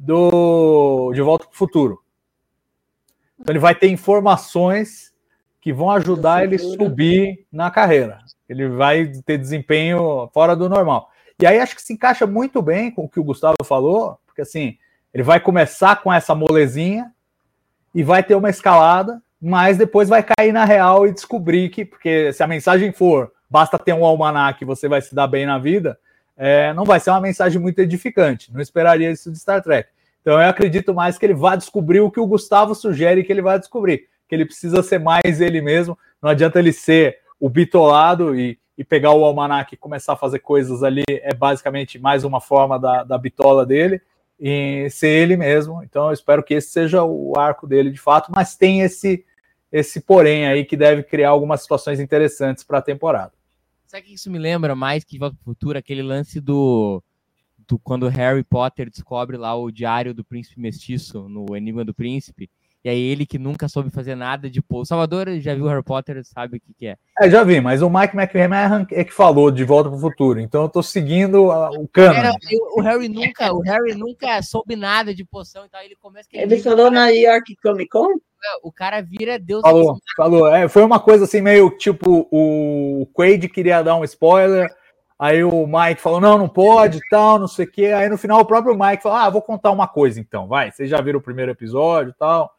do De Volta para o Futuro. Então ele vai ter informações que vão ajudar ele a subir na carreira. Ele vai ter desempenho fora do normal. E aí acho que se encaixa muito bem com o que o Gustavo falou, porque assim, ele vai começar com essa molezinha e vai ter uma escalada, mas depois vai cair na real e descobrir que, porque se a mensagem for, basta ter um almanaque e você vai se dar bem na vida, é, não vai ser uma mensagem muito edificante. Não esperaria isso de Star Trek. Então eu acredito mais que ele vai descobrir o que o Gustavo sugere que ele vai descobrir, que ele precisa ser mais ele mesmo, não adianta ele ser o bitolado e, e pegar o almanaque e começar a fazer coisas ali, é basicamente mais uma forma da, da bitola dele, e ser ele mesmo. Então eu espero que esse seja o arco dele de fato, mas tem esse, esse porém aí que deve criar algumas situações interessantes para a temporada. Sabe que isso me lembra mais que de Volta para o Futuro, aquele lance do, do quando Harry Potter descobre lá o diário do príncipe mestiço no Enigma do Príncipe, e aí ele que nunca soube fazer nada de pô. O Salvador já viu Harry Potter, sabe o que, que é. É, já vi, mas o Mike McMahon é que falou de Volta para o Futuro, então eu tô seguindo a, o cano. Era, o Harry nunca, o Harry nunca soube nada de poção e tal, ele começa que Ele falou na York Comic Con? o cara vira Deus. Falou, falou. É, foi uma coisa assim meio tipo, o Quaid queria dar um spoiler, aí o Mike falou, não, não pode, tal, não sei o quê. Aí no final o próprio Mike falou, ah, vou contar uma coisa então, vai, vocês já viram o primeiro episódio e tal.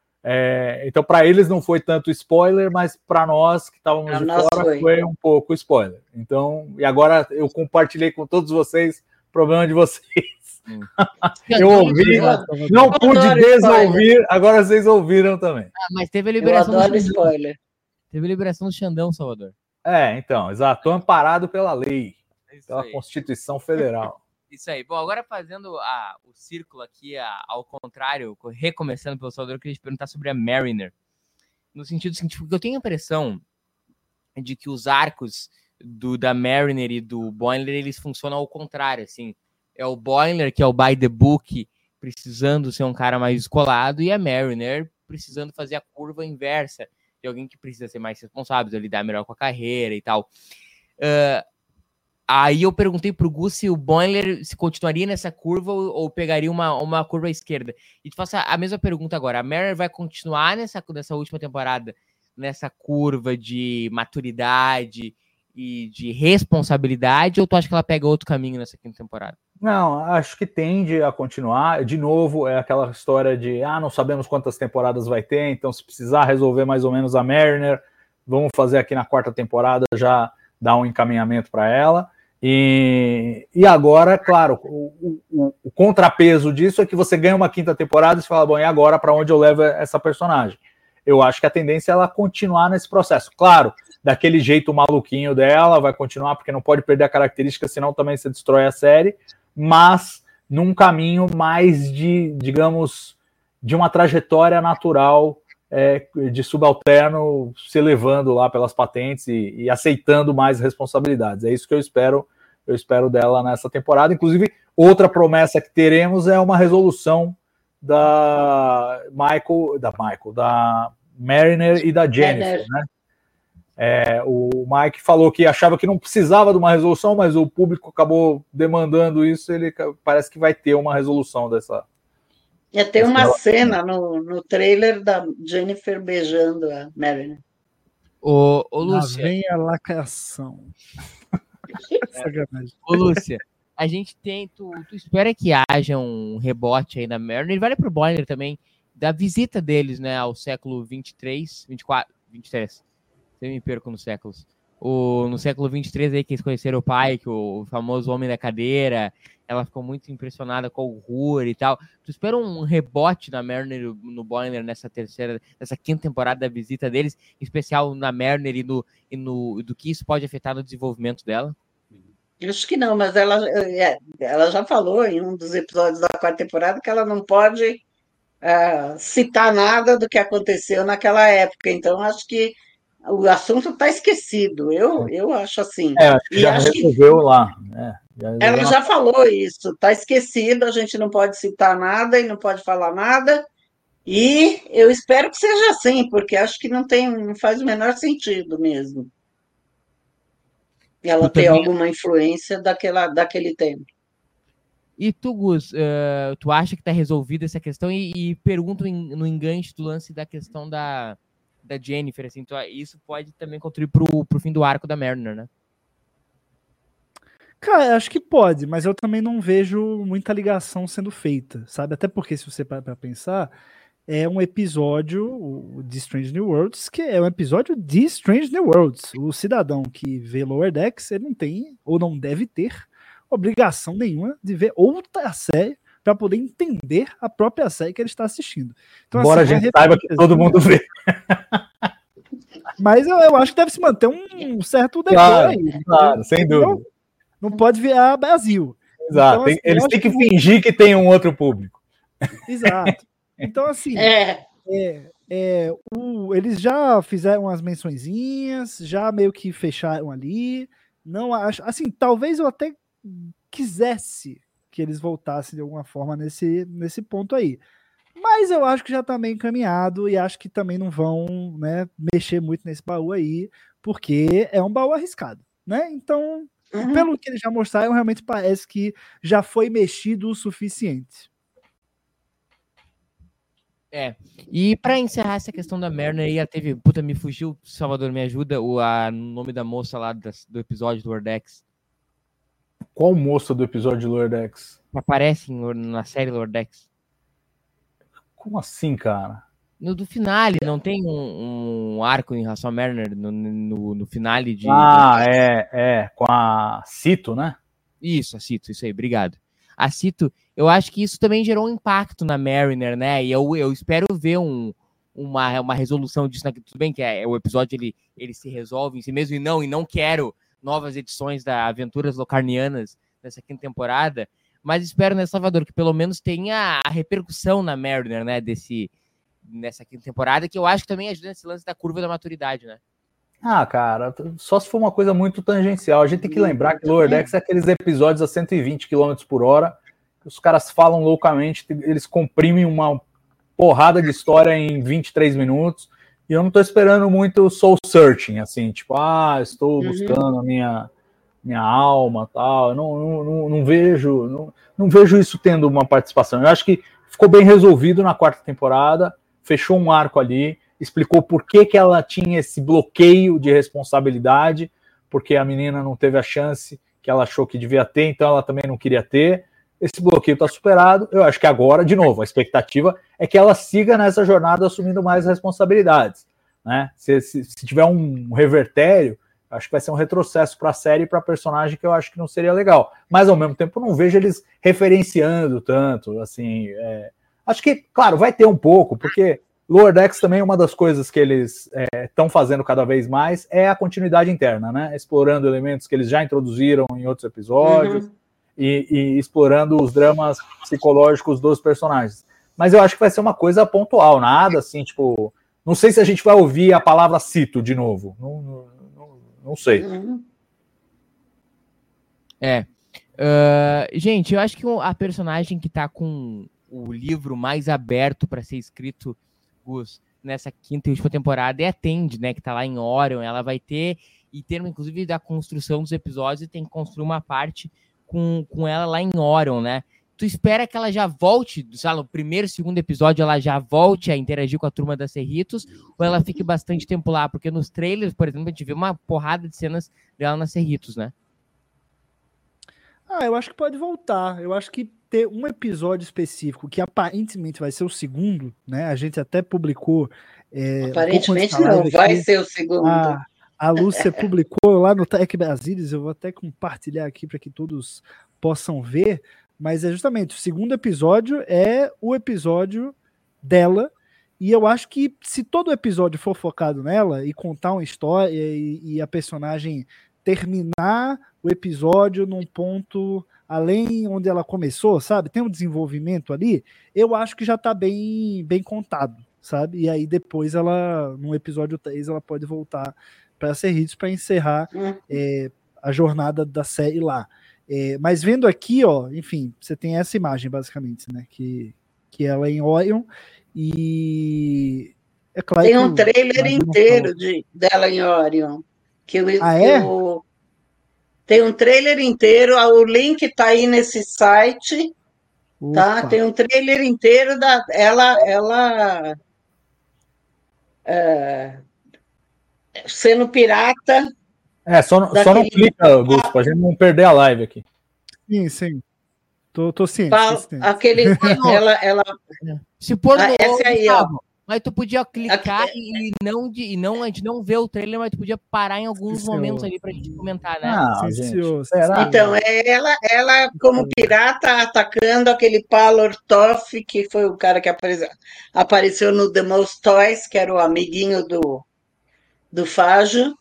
É, então para eles não foi tanto spoiler, mas para nós que estávamos Pra de nós fora foi. foi um pouco spoiler. Então, e agora eu compartilhei com todos vocês o problema de vocês. Eu ouvi, não Eu pude adoro desouvir, agora vocês ouviram também. Ah, mas teve a Eu liberação adoro do Xandão. spoiler. Teve a liberação do Xandão, Salvador. É, então, exato. Tô amparado pela lei, É isso pela aí. Constituição Federal. Isso aí. Bom, agora fazendo a, o círculo aqui a- ao contrário, co- recomeçando pelo Salvador, eu queria te perguntar sobre a Mariner. No sentido seguinte, porque eu tenho a impressão de que os arcos do, da Mariner e do Boimler, eles funcionam ao contrário, assim. É o Boimler, que é o by the book, precisando ser um cara mais descolado, e a Mariner precisando fazer a curva inversa, de alguém que precisa ser mais responsável, lidar melhor com a carreira e tal. Ah, Aí eu perguntei pro Gus se o Boimler se continuaria nessa curva ou, ou pegaria uma, uma curva à esquerda. E te faço a, a mesma pergunta agora. A Mariner vai continuar nessa, nessa última temporada, nessa curva de maturidade e de responsabilidade, ou tu acha que ela pega outro caminho nessa quinta temporada? Não, acho que tende a continuar. De novo, é aquela história de, ah, não sabemos quantas temporadas vai ter, então se precisar resolver mais ou menos a Mariner, vamos fazer aqui na quarta temporada, já dar um encaminhamento para ela. E, e agora, claro, o, o, o contrapeso disso é que você ganha uma quinta temporada e você fala, bom, e agora para onde eu levo essa personagem? eu acho que a tendência é ela continuar nesse processo. Claro, daquele jeito maluquinho dela, vai continuar, porque não pode perder a característica, senão também você destrói a série, mas num caminho mais de, digamos, de uma trajetória natural, é, de subalterno se elevando lá pelas patentes e, e aceitando mais responsabilidades. É isso que eu espero, eu espero dela nessa temporada. Inclusive, outra promessa que teremos é uma resolução da Michael, da Michael, da Mariner e da Jennifer, né? É, o Mike falou que achava que não precisava de uma resolução, mas o público acabou demandando isso. Ele parece que vai ter uma resolução dessa. E tem uma cena no, no trailer da Jennifer beijando a Mariner. Ô, ô Lúcia. Lá vem a lacração. Sacanagem. Ô, Lúcia, a gente tem. Tu, tu espera que haja um rebote aí na Mariner, vale pro Boimler também, da visita deles, né, ao século vinte e três, vinte e quatro, vinte e três. Eu me perco nos séculos. O, no século vinte e três, aí, que eles conheceram o pai, que o famoso homem da cadeira, ela ficou muito impressionada com o horror e tal. Tu espera um rebote na Mariner no, no Boimler nessa terceira, nessa quinta temporada da visita deles, em especial na Mariner e, no, e no, do que isso pode afetar no desenvolvimento dela? Acho que não, mas ela, ela já falou em um dos episódios da quarta temporada que ela não pode uh, citar nada do que aconteceu naquela época. Então, acho que o assunto está esquecido, eu, eu acho assim. É, acho que já acho resolveu que lá. É, já ela já na... falou isso, está esquecido, a gente não pode citar nada e não pode falar nada, e eu espero que seja assim, porque acho que não, tem, não faz o menor sentido mesmo. Ela ter também... alguma influência daquela, daquele tempo. E tu, Gus, uh, tu acha que está resolvida essa questão? E, e pergunto em, no enganche do lance da questão da... da Jennifer, assim, então isso pode também contribuir pro, pro fim do arco da Mariner, né? Cara, acho que pode, mas eu também não vejo muita ligação sendo feita, sabe? Até porque, se você parar pra pensar, é um episódio de Strange New Worlds, que é um episódio de Strange New Worlds. O cidadão que vê Lower Decks, ele não tem, ou não deve ter, obrigação nenhuma de ver outra série para poder entender a própria série que ele está assistindo. Então, embora assim, a gente saiba que todo mundo vê. Mas eu, eu acho que deve se manter um certo decoro claro, aí. Claro, sem dúvida. Não, não pode virar Brasil. Exato. Então, assim, eles têm que, que fingir que tem um outro público. Exato. Então, assim, é. É, é, o, eles já fizeram umas mençõezinhas, já meio que fecharam ali. Não acho. Assim, talvez eu até quisesse que eles voltassem de alguma forma nesse, nesse ponto aí. Mas eu acho que já está meio encaminhado e acho que também não vão, né, mexer muito nesse baú aí, porque é um baú arriscado, né? Então, uhum. pelo que eles já mostraram, realmente parece que já foi mexido o suficiente. É, e para encerrar essa questão da Mariner aí, ela teve, puta, me fugiu, Salvador, me ajuda, o a, nome da moça lá das, do episódio do Lordex. Qual moça do episódio de Lordex? Aparece em, na série Lordex. Como assim, cara? No do finale, não tem um, um arco em relação a Mariner no, no, no finale de... Ah, é, é, com a Cito, né? Isso, a Cito, isso aí, obrigado. A Cito, eu acho que isso também gerou um impacto na Mariner, né? E eu, eu espero ver um, uma, uma resolução disso. Né? Tudo bem que é, o episódio ele, ele se resolve em si mesmo, e não, e não quero novas edições da Aventuras Locarnianas nessa quinta temporada, mas espero, né, Salvador, que pelo menos tenha a repercussão na Mariner, né, desse, nessa quinta temporada, que eu acho que também ajuda nesse lance da curva da maturidade, né? Ah, cara, só se for uma coisa muito tangencial. A gente tem que lembrar que Lower Decks é aqueles episódios a cento e vinte quilômetros por hora, que os caras falam loucamente, eles comprimem uma porrada de história em vinte e três minutos, e eu não tô esperando muito soul searching, assim, tipo, ah, estou buscando a minha, minha alma, tal. Eu não, não, não, não vejo não, não vejo isso tendo uma participação. Eu acho que ficou bem resolvido na quarta temporada, fechou um arco ali, explicou por que, que ela tinha esse bloqueio de responsabilidade, porque a menina não teve a chance que ela achou que devia ter, então ela também não queria ter. Esse bloqueio está superado. Eu acho que agora, de novo, a expectativa é que ela siga nessa jornada assumindo mais responsabilidades, né? Se, se, se tiver um revertério, acho que vai ser um retrocesso para a série e para a personagem, que eu acho que não seria legal. Mas, ao mesmo tempo, eu não vejo eles referenciando tanto, assim... É... Acho que, claro, vai ter um pouco, porque Lower Decks também, uma das coisas que eles estão é, fazendo cada vez mais é a continuidade interna, né? Explorando elementos que eles já introduziram em outros episódios, uhum. e, e explorando os dramas psicológicos dos personagens. Mas eu acho que vai ser uma coisa pontual, nada assim, tipo... Não sei se a gente vai ouvir a palavra cito de novo. Não, não, não, não sei. Uhum. É. Uh, gente, eu acho que a personagem que tá com o livro mais aberto para ser escrito, Gus, nessa quinta e última temporada é a Tendi, né? Que tá lá em Orion. Ela vai ter, e termo inclusive da construção dos episódios, tem que construir uma parte com, com ela lá em Orion, né? Tu espera que ela já volte, sabe, no primeiro, segundo episódio, ela já volte a interagir com a turma da Cerritos, ou ela fique bastante tempo lá? Porque nos trailers, por exemplo, a gente vê uma porrada de cenas dela na Cerritos, né? Ah, eu acho que pode voltar. Eu acho que ter um episódio específico, que aparentemente vai ser o segundo, né? A gente até publicou... É, aparentemente um não, vai aqui. ser o segundo. A, a Lúcia publicou lá no Tech Brasilis, eu vou até compartilhar aqui para que todos possam ver, mas é justamente, o segundo episódio é o episódio dela, e eu acho que se todo episódio for focado nela, e contar uma história, e, e a personagem terminar o episódio num ponto além onde ela começou, sabe? Tem um desenvolvimento ali, eu acho que já tá bem, bem contado, sabe? E aí depois ela, no episódio três, ela pode voltar para Cerritos para encerrar hum. é, a jornada da série lá. É, mas vendo aqui, ó, enfim, você tem essa imagem basicamente, né? Que, que ela é em Orion e é claro tem que um trailer inteiro de, dela em Orion. Que eu, ah, é? eu, tem um trailer inteiro, o link tá aí nesse site, tá? Tem um trailer inteiro da ela, ela é, sendo pirata. É, só, daquele... só não clica, Gus, pra gente não perder a live aqui. Sim, sim. Tô, tô ciente. Fala, tô ciente. Aquele, ela, ela... Se pôr no ah, essa aí, ó. Mas tu podia clicar e não, de, e não a gente não vê o trailer, mas tu podia parar em alguns sim, momentos ali pra gente comentar, né? Ah, sim, gente. Então, é ela, ela como pirata atacando aquele Palor Toff, que foi o cara que apare... apareceu no The Most Toys, que era o amiguinho do, do Fajo.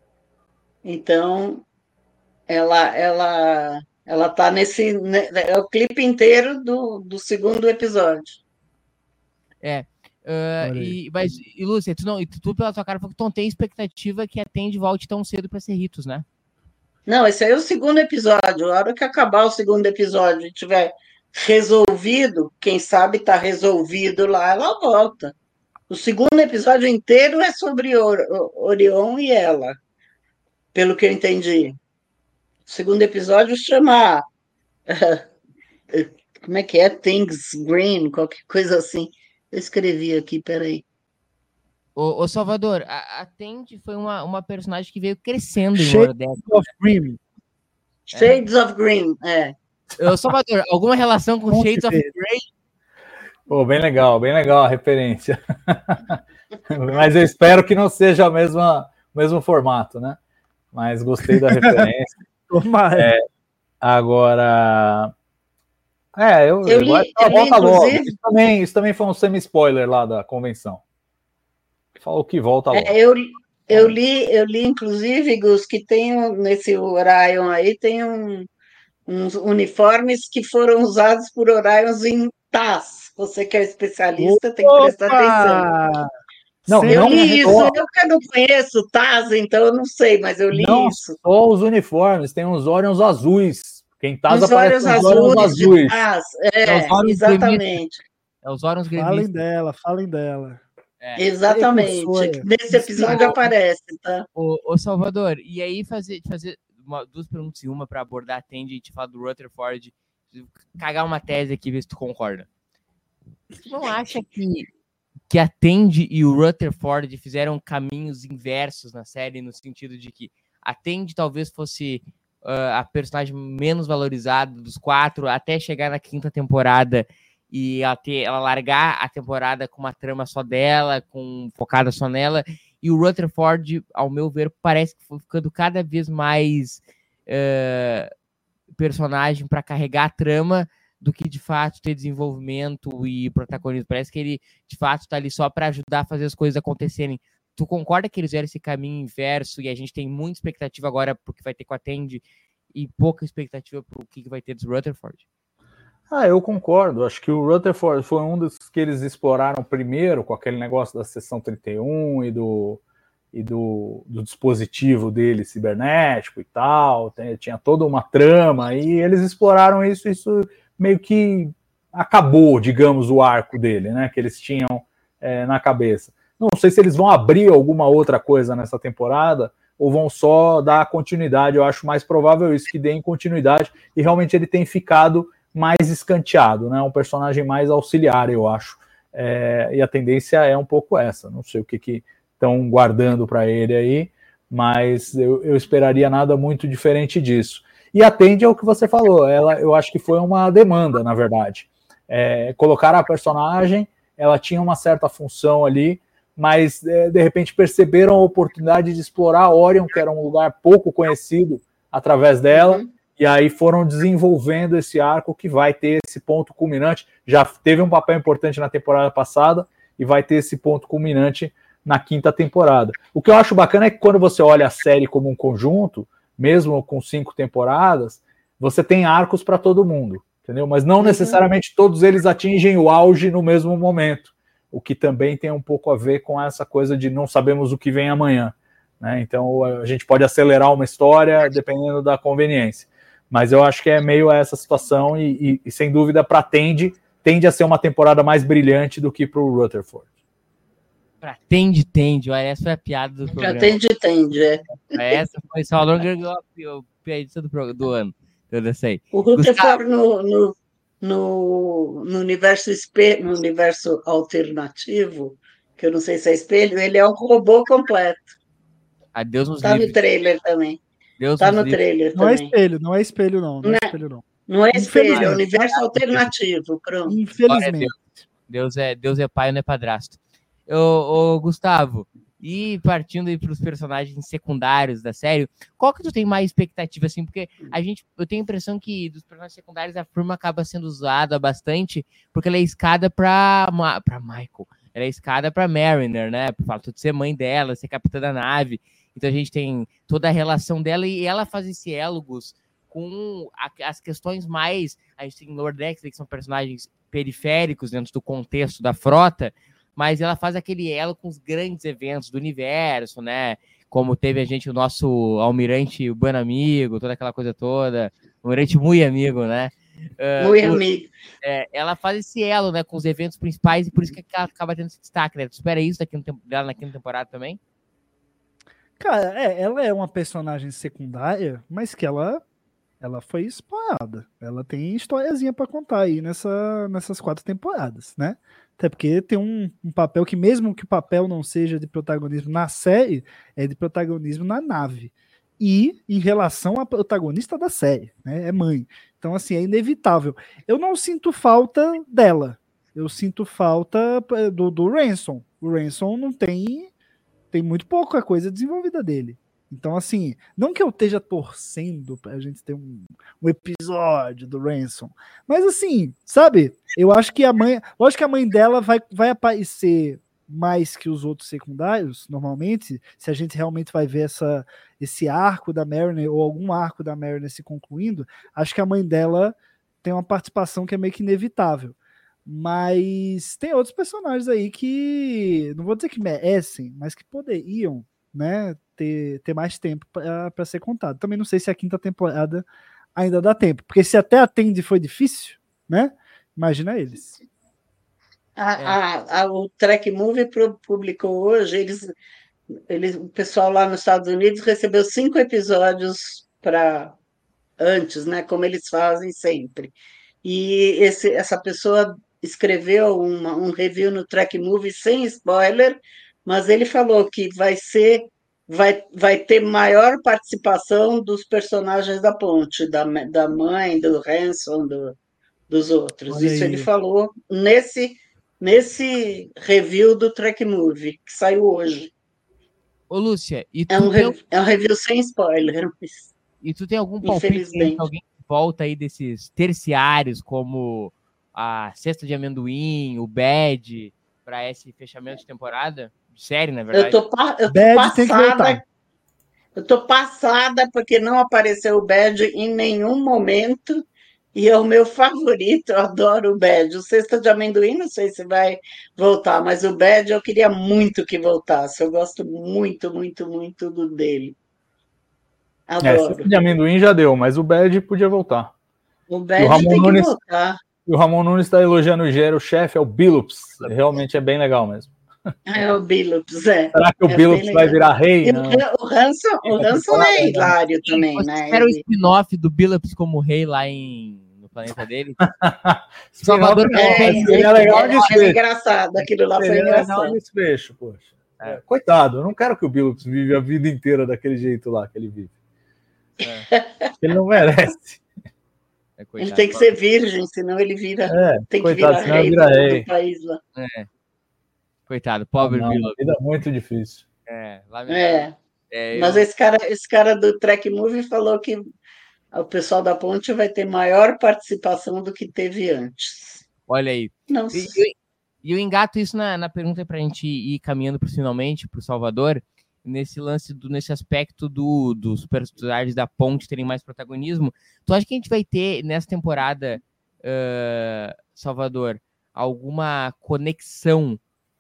Então, ela, ela, ela tá nesse... É o clipe inteiro do, do segundo episódio. É. Uh, e, mas, e Lúcia, tu, não, tu, tu pela tua cara falou que tu não tem expectativa que a Tendi volte tão cedo para Cerritos, né? Não, esse aí é o segundo episódio. A hora que acabar o segundo episódio e tiver resolvido, quem sabe tá resolvido lá, ela volta. O segundo episódio inteiro é sobre Orion e ela, pelo que eu entendi. O segundo episódio chama... como é que é? Things Green, qualquer coisa assim. Eu escrevi aqui, peraí. Ô, ô Salvador, a, a Tendi foi uma, uma personagem que veio crescendo Shades em Lower Decks. of Green. Shades é. of Green, é. Ô, Salvador, alguma relação com Muito Shades of bem. Grey? Pô, bem legal, bem legal a referência. Mas eu espero que não seja a mesma, o mesmo formato, né? Mas gostei da referência. Tomara. É, agora... É, eu, eu li, eu, eu li volta logo. inclusive... Isso também, isso também foi um semi-spoiler lá da convenção. Falou que volta logo. É, eu, eu, li, eu li, inclusive, Gus, que tem um, nesse Orion aí, tem um, uns uniformes que foram usados por Orions em Taz. Você que é especialista tem que prestar atenção. Não, eu não li isso, só... eu que não conheço Taz, então eu não sei, mas eu li não isso. Só os uniformes, tem uns Orions azuis. Quem Taz os aparece Orions os Orions azuis. azuis. Taz, é, É os exatamente. É os Orions Falem gremistas. dela, falem dela. É. Exatamente. Nesse episódio aparece, tá? Ô, ô Salvador, e aí fazer, fazer uma, duas perguntas em uma para abordar a Tendi e te falar do Rutherford, cagar uma tese aqui, ver se tu concorda. Tu não acha que, que a Tendi e o Rutherford fizeram caminhos inversos na série, no sentido de que a Tendi talvez fosse uh, a personagem menos valorizada dos quatro, até chegar na quinta temporada e ela, ter, ela largar a temporada com uma trama só dela, com, focada só nela, e o Rutherford, ao meu ver, parece que foi ficando cada vez mais uh, personagem para carregar a trama do que de fato ter desenvolvimento e protagonismo. Parece que ele de fato está ali só para ajudar a fazer as coisas acontecerem. Tu concorda que eles fizeram esse caminho inverso e a gente tem muita expectativa agora porque vai ter com a Tandy e pouca expectativa para o que vai ter dos Rutherford? Ah, eu concordo. Acho que o Rutherford foi um dos que eles exploraram primeiro com aquele negócio da seção trinta e um e do, e do, do dispositivo dele cibernético e tal. Tem, tinha toda uma trama e eles exploraram isso, isso meio que acabou, digamos, o arco dele, né? Que eles tinham é, na cabeça. Não sei se eles vão abrir alguma outra coisa nessa temporada ou vão só dar continuidade. Eu acho mais provável isso, que deem continuidade e realmente ele tem ficado mais escanteado, né? Um personagem mais auxiliar, eu acho. É, e a tendência é um pouco essa. Não sei o que que estão guardando para ele aí, mas eu, eu esperaria nada muito diferente disso. E atende ao que você falou. Ela, eu acho que foi uma demanda, na verdade. É, colocar a personagem, ela tinha uma certa função ali, mas é, de repente perceberam a oportunidade de explorar Orion, que era um lugar pouco conhecido através dela, uhum. E aí foram desenvolvendo esse arco que vai ter esse ponto culminante. Já teve um papel importante na temporada passada e vai ter esse ponto culminante na quinta temporada. O que eu acho bacana é que quando você olha a série como um conjunto, mesmo com cinco temporadas, você tem arcos para todo mundo, entendeu? Mas não uhum. necessariamente todos eles atingem o auge no mesmo momento, o que também tem um pouco a ver com essa coisa de não sabemos o que vem amanhã, né? Então a gente pode acelerar uma história dependendo da conveniência. Mas eu acho que é meio essa situação e, e, e sem dúvida, para Tandy, tende a ser uma temporada mais brilhante do que para o Rutherford. Para Tandy, Tandy, olha, essa foi a piada do programa. Para Tandy, Tandy, é. Essa foi Salvador ganhou a piada do, do ano. Eu sei. O Rutherford no, no, no, no, universo espelho, no universo alternativo, que eu não sei se é espelho, ele é um robô completo. Adeus nos Tá livros. no trailer também. Deus tá no livros. trailer não também. É espelho, não é espelho, não. Não, não é espelho, não. Não é espelho, é universo alternativo. Pronto. Infelizmente. Deus é, Deus é pai, não é padrasto. Ô, ô, Gustavo, e partindo aí para os personagens secundários da série, qual que tu tem mais expectativa, assim? Porque a gente, eu tenho a impressão que dos personagens secundários a Firma acaba sendo usada bastante porque ela é escada para para Michael. Ela é escada para Mariner, né? Por fato de ser mãe dela, ser capitã da nave. Então a gente tem toda a relação dela e ela faz esse diálogos com a, as questões mais... A gente tem Lower Decks, que são personagens periféricos dentro do contexto da frota, mas ela faz aquele elo com os grandes eventos do universo, né? Como teve a gente, o nosso almirante Buen Amigo, toda aquela coisa toda. Almirante muito amigo, né? Uh, muito amigo. É, ela faz esse elo, né, com os eventos principais e por isso que ela acaba tendo esse destaque, né? Tu espera isso daqui no, dela na quinta temporada também? Cara, é, ela é uma personagem secundária, mas que ela, ela foi explorada. Ela tem historiazinha pra contar aí nessa, nessas quatro temporadas, né? Até porque tem um, um papel que, mesmo que o papel não seja de protagonismo na série, é de protagonismo na nave. E em relação à protagonista da série, né? É mãe. Então, assim, é inevitável. Eu não sinto falta dela. Eu sinto falta do, do Ransom. O Ransom não tem... tem muito pouca coisa desenvolvida dele. Então, assim, não que eu esteja torcendo pra gente ter um, um episódio do Ransom, mas assim, sabe, eu acho que a mãe, lógico que a mãe dela vai, vai aparecer mais que os outros secundários, normalmente, se a gente realmente vai ver essa, esse arco da Mariner, ou algum arco da Mariner se concluindo, acho que a mãe dela tem uma participação que é meio que inevitável. Mas tem outros personagens aí que, não vou dizer que merecem, mas que poderiam, né, ter, ter mais tempo para ser contado. Também não sei se a quinta temporada ainda dá tempo, porque se até a Tandy foi difícil, né, imagina eles. A, a, a, o Trek Movie publicou hoje, eles, eles, o pessoal lá nos Estados Unidos recebeu cinco episódios para antes, né, como eles fazem sempre. E esse, essa pessoa escreveu uma, um review no Trek Movie sem spoiler, mas ele falou que vai ser, vai, vai ter maior participação dos personagens da ponte, da, da mãe, do Ransom, do, dos outros. Olha Isso aí. ele falou nesse, nesse review do Trek Movie, que saiu hoje. Ô, Lúcia, e tu, é, um tem, re, é um review sem spoiler. e tu tem algum palpite de alguém que volta aí desses terciários, como a Cesta de Amendoim, o Bad, para esse fechamento de temporada? De série, na verdade. Eu tô, pa- eu tô Bad tem que passada. voltar. Eu tô passada porque não apareceu o Bad em nenhum momento. E é o meu favorito, eu adoro o Bad. O Cesta de Amendoim, não sei se vai voltar, mas o Bad eu queria muito que voltasse. Eu gosto muito, muito, muito do dele. É, Adoro. Cesta de Amendoim já deu, mas o Bad podia voltar. O E o Bad Ramon tem que Nunes- voltar. E o Ramon Nunes está elogiando o Gero, o chefe é o Billups. Realmente é bem legal mesmo. É o Billups, é. Será que o É Billups bem vai legal. virar rei? E Não. o, o Hanson, o Hanson é hilário também, Você né? espera o Ele- spin-off do Billups como rei lá em, no planeta dele? Salvador Salvador não, É, mas seria legal de é, é desfecho. engraçado, aquilo lá foi Seria legal engraçado. de desfecho, poxa. É, coitado, eu não quero que o Billups vive a vida inteira daquele jeito lá que ele vive. Ele não merece. É, Ele coitado. tem que ser virgem, senão ele vira, É, tem que coitado, virar senão rei vira do, rei. do país lá. É. Coitado, pobre Não, Billups. vida muito difícil. É, lamentável. É, É, mas eu- esse cara, esse cara do Trek Movie falou que o pessoal da Ponte vai ter maior participação do que teve antes. Olha aí. Não E sei. eu, e eu engato isso na, na pergunta para a gente ir caminhando pro, finalmente para o Salvador, nesse lance, do, nesse aspecto do, dos personagens da Ponte terem mais protagonismo. Tu acha que a gente vai ter, nessa temporada, uh, Salvador, alguma conexão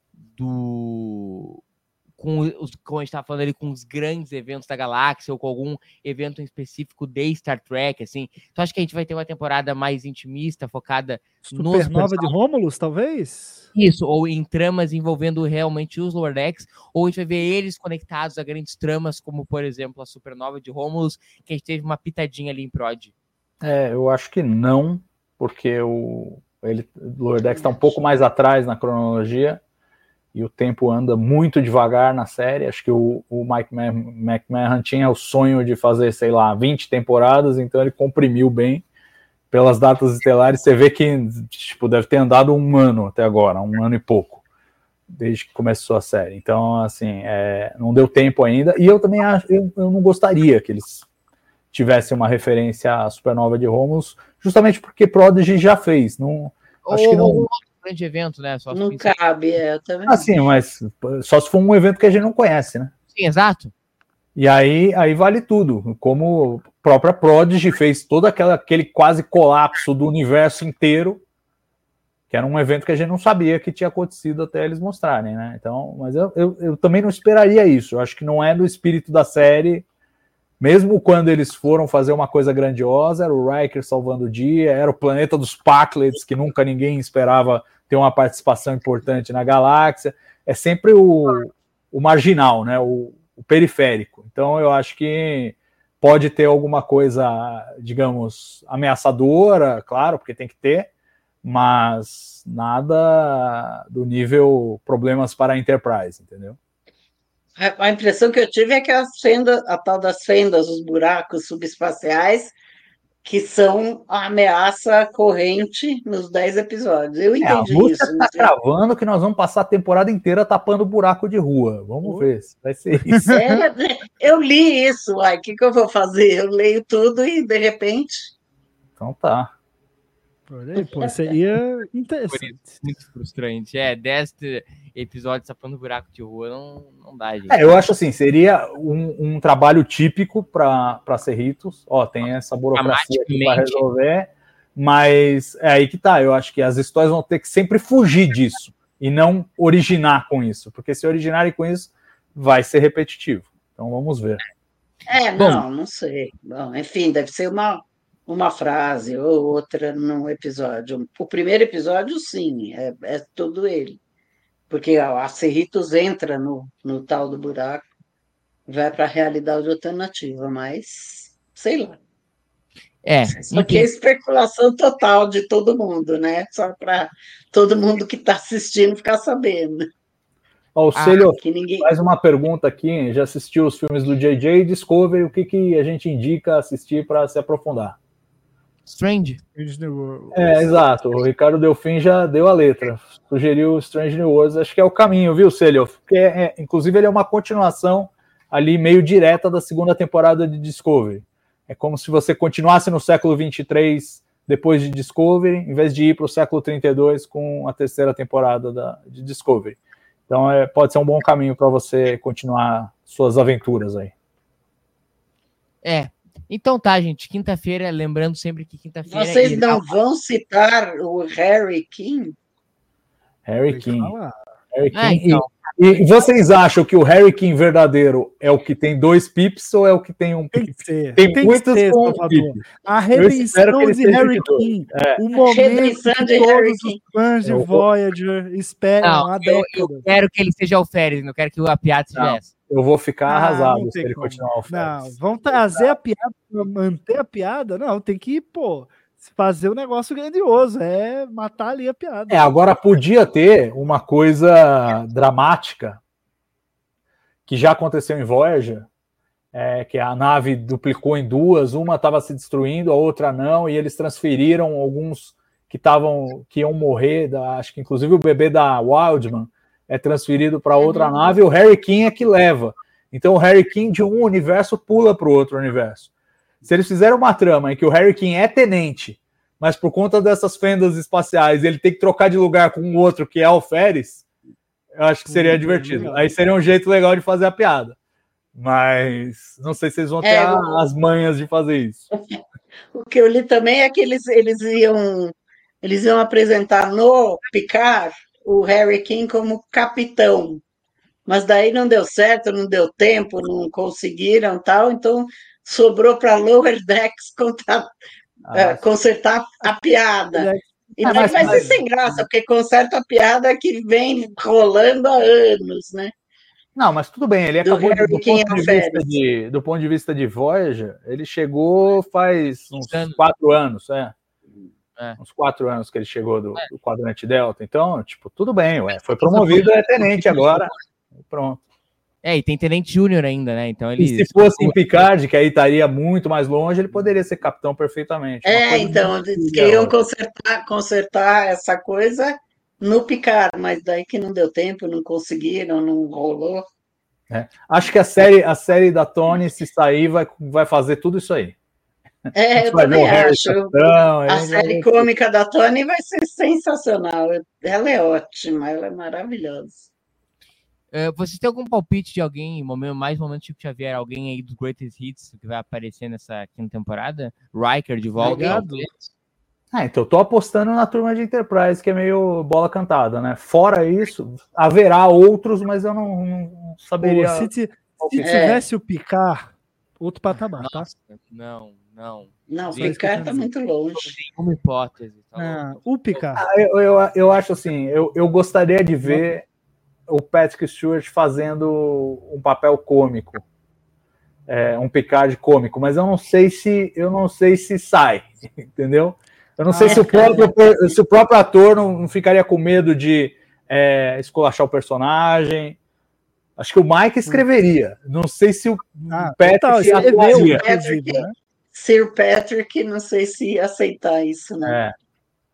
do... com os, como a gente estava falando ali, com os grandes eventos da galáxia, ou com algum evento em específico de Star Trek, assim? Tu acha que a gente vai ter uma temporada mais intimista, focada nos Supernova de Rômulus, talvez? Isso, ou em tramas envolvendo realmente os Lower Decks, ou a gente vai ver eles conectados a grandes tramas, como, por exemplo, a Supernova de Romulus, que a gente teve uma pitadinha ali em Prod. É, eu acho que não, porque o, ele, o Lower Decks está um pouco mais atrás na cronologia, e o tempo anda muito devagar na série. Acho que o, o Mike McMahon tinha o sonho de fazer, sei lá, vinte temporadas, então ele comprimiu bem. Pelas datas estelares, você vê que tipo, deve ter andado um ano até agora, um ano e pouco, desde que começou a série. Então, assim, é, não deu tempo ainda. E eu também acho, eu, eu não gostaria que eles tivessem uma referência à Supernova de Romulus, justamente porque Prodigy já fez. Não, acho ou, que não... ou um outro grande evento, né? Só Não cabe, é, eu também. Ah, sim, mas só se for um evento que a gente não conhece, né? Sim, exato. E aí, aí vale tudo. Como a própria Prodigy fez todo aquela, aquele quase colapso do universo inteiro, que era um evento que a gente não sabia que tinha acontecido até eles mostrarem, né? Então, mas eu, eu, eu também não esperaria isso. Eu acho que não é do espírito da série. Mesmo quando eles foram fazer uma coisa grandiosa, era o Riker salvando o dia, era o planeta dos Packlets, que nunca ninguém esperava ter uma participação importante na galáxia. É sempre o, o marginal, né? O, o periférico. Então eu acho que pode ter alguma coisa, digamos, ameaçadora, claro, porque tem que ter, mas nada do nível problemas para a Enterprise, entendeu? A impressão que eu tive é que as fendas, a tal das fendas, os buracos subespaciais, que são a ameaça corrente nos dez episódios. Eu É, a entendi Lúcia isso. está cravando que nós vamos passar a temporada inteira tapando buraco de rua. Vamos ver se vai ser isso. É, eu li isso, uai, o que, que eu vou fazer? Eu leio tudo e, de repente... Então tá. Olha aí, pô, seria interessante. Muito frustrante. É, dez episódios tapando buraco de rua, não, não dá, gente. É, eu acho assim, seria um, um trabalho típico para Cerritos. Ó, tem essa burocracia aqui para resolver, mas é aí que tá. Eu acho que as histórias vão ter que sempre fugir disso e não originar com isso, porque se originarem com isso, vai ser repetitivo. Então vamos ver. É, não, Bom, não sei. Bom, enfim, deve ser uma, uma frase ou outra no episódio. O primeiro episódio, sim, é, é todo ele. Porque a Cerritos entra no, no tal do buraco, vai para a realidade alternativa, mas sei lá. É, Só que é especulação total de todo mundo, né? Só para todo mundo que está assistindo ficar sabendo. Ó, o Ah, Célio que ninguém- faz uma pergunta aqui, já assistiu os filmes do J J Discovery, o que, que a gente indica assistir para se aprofundar? Strange. É, exato. O Ricardo Delfim já deu a letra. Sugeriu Strange New Worlds. Acho que é o caminho, viu, Célio? Porque, é, é, inclusive, ele é uma continuação ali meio direta da segunda temporada de Discovery. É como se você continuasse no século vinte e três depois de Discovery, em vez de ir para o século trinta e dois com a terceira temporada da, de Discovery. Então é, pode ser um bom caminho para você continuar suas aventuras aí. É. Então tá, gente. Quinta-feira, lembrando sempre que quinta-feira... Vocês irá- não vão citar o Harry King? Harry King. Harry King. Ah, então. E, e vocês acham que o Harry King verdadeiro é o que tem dois pips ou é o que tem um Tem pip? que ser. Tem, Tem muitos que ser, com um Salvador. pip. A Eu espero redenção que ele de seja Harry de dois. King. É. O momento Redenção que de todos Harry os King. fãs de Eu- Voyager esperam Não, há eu, eu décadas. quero que ele seja o Férez, não quero que a piada seja Não. essa. Eu vou ficar Ah, arrasado não se tem ele como. continuar o Não, Félix. vão trazer a piada, pra manter a piada? Não, tem que, pô, fazer um negócio grandioso, é matar ali a piada. É, agora podia ter uma coisa dramática que já aconteceu em Voyager, é, que a nave duplicou em duas, uma estava se destruindo, a outra não, e eles transferiram alguns que estavam que iam morrer, da, acho que inclusive o bebê da Wildman é transferido para outra Uhum. nave, e o Harry King é que leva. Então o Harry King de um universo pula para o outro universo. Se eles fizerem uma trama em que o Harry King é tenente, mas por conta dessas fendas espaciais ele tem que trocar de lugar com o outro que é alferes, eu acho que seria Hum, divertido. legal. Aí seria um jeito legal de fazer a piada. Mas não sei se eles vão ter É, a- o- as manhas de fazer isso. O que eu li também é que eles, eles iam eles iam apresentar no Picard o Harry King como capitão, mas daí não deu certo, não deu tempo, não conseguiram tal, então sobrou para Lower Decks contar, Ah, eh, consertar a piada. E Ah, daí mas- vai ser mas- sem graça, porque conserta a piada que vem rolando há anos, né? Não, mas tudo bem, ele Do acabou de, Harry do, King ponto de Alferes. vista de, do ponto de vista de Voyager, ele chegou faz uns Anos. quatro anos, é. É. Uns quatro anos que ele chegou do, do quadrante Delta. Então, tipo, tudo bem, ué. Foi promovido, é tenente agora. Pronto. É, e tem Tenente Júnior ainda, né? Então ele. E se fosse em Picard, que aí estaria muito mais longe, ele poderia ser capitão perfeitamente. Uma É, coisa então, muito eles legal. queriam consertar, consertar essa coisa no Picard, mas daí que não deu tempo, não conseguiram, não rolou. É. Acho que a série, a série da Tony, se sair, vai, vai fazer tudo isso aí. É, eu Vai ver também o Harry acho. capitão, aí A vai série ver- cômica da Tony vai ser sensacional. Ela é ótima, ela é maravilhosa. Eh, vocês têm algum palpite de alguém, momento, mais momento Chico Xavier, alguém aí dos Greatest Hits que vai aparecer nessa quinta temporada? Riker de volta? Obrigado. talvez? Ah, então eu tô apostando na turma de Enterprise, que é meio bola cantada, né? Fora isso, haverá outros, mas eu não, não saberia. Pô, se, ti- se É. tivesse o Picard, outro patamar, tá? Nossa, não, não. Não, o Gente, Picard está eu muito longe. Nenhuma hipótese. Tá Ah, louco. o Picard. Ah, eu, eu, eu acho assim, eu, eu gostaria de ver o Patrick Stewart fazendo um papel cômico, é, um Picard cômico, mas eu não sei se eu não sei se sai, entendeu? Eu não sei Ah, se, o próprio, se o próprio ator não, não ficaria com medo de é, esculachar o personagem. Acho que o Mike escreveria. Não sei se o Ah, Patrick total, escreveu, atuaria. inclusive, né? Sir Patrick, não sei se ia aceitar isso, né? É.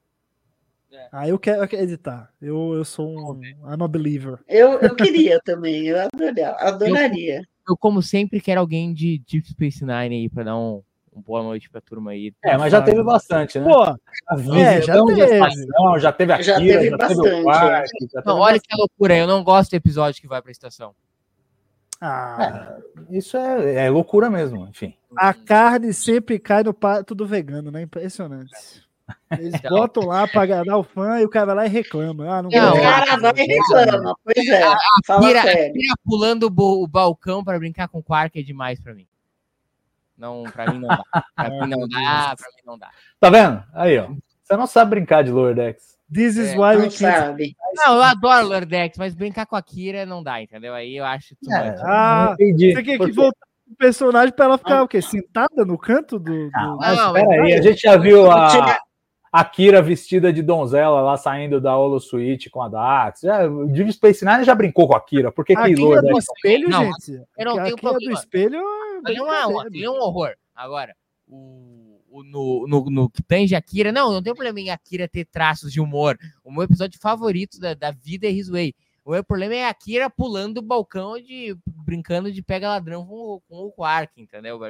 Ah, eu quero acreditar. Eu, eu sou um I'm a believer. Eu, eu queria também, eu adoraria. adoraria. Eu, como sempre, quero alguém de Deep Space Nine aí pra dar um, um boa noite pra turma aí. É, mas já teve bastante, né? Pô, Já é, já visitamos a teve. estação, já teve a Já Kira, teve já teve bastante, o Quark, já Não, teve olha que loucura, eu não gosto do episódio que vai pra estação. ah, Isso é, é loucura mesmo, enfim. a carne sempre cai no prato do vegano, né? Impressionante. Eles Então. botam lá pra agradar o fã e o cara vai lá e reclama. Ah, não E Não, o gosto. cara vai e reclama, pois é, fala Kira, sério. Kira pulando o, bo- o balcão pra brincar com o Quark é demais pra mim. Não, pra mim não dá. Pra mim não dá, pra mim não dá. Tá vendo? Aí, ó. Você não sabe brincar de Lower Decks. This is É, why we Não can't. sabe. Não, eu adoro Lordex, mas brincar com a Kira não dá, entendeu? Aí eu acho too É, much. Ah, não entendi. Você quer Por que quê? voltar o personagem pra ela ficar o quê? Sentada no canto do. do... Não, mas Não, peraí, mas- a gente já viu a, Tinha- a Kira vestida de donzela lá saindo da Holosuite com a Dax. Já, o Deep Space Nine já brincou com a Kira. Por que que Aqui é Lower do Decks? espelho, Não, gente. eu não tenho Aqui é do problema. espelho. é Ali é, uma, brincadeira. ali é um horror. Agora, o, o- no, no, no que tange a Kira, não, não tem problema em a Kira ter traços de humor. O meu episódio favorito da, da vida é His Way. O meu problema é a Kira pulando o balcão, de, brincando de pega ladrão com, o- com o Quark, entendeu? Pra mim,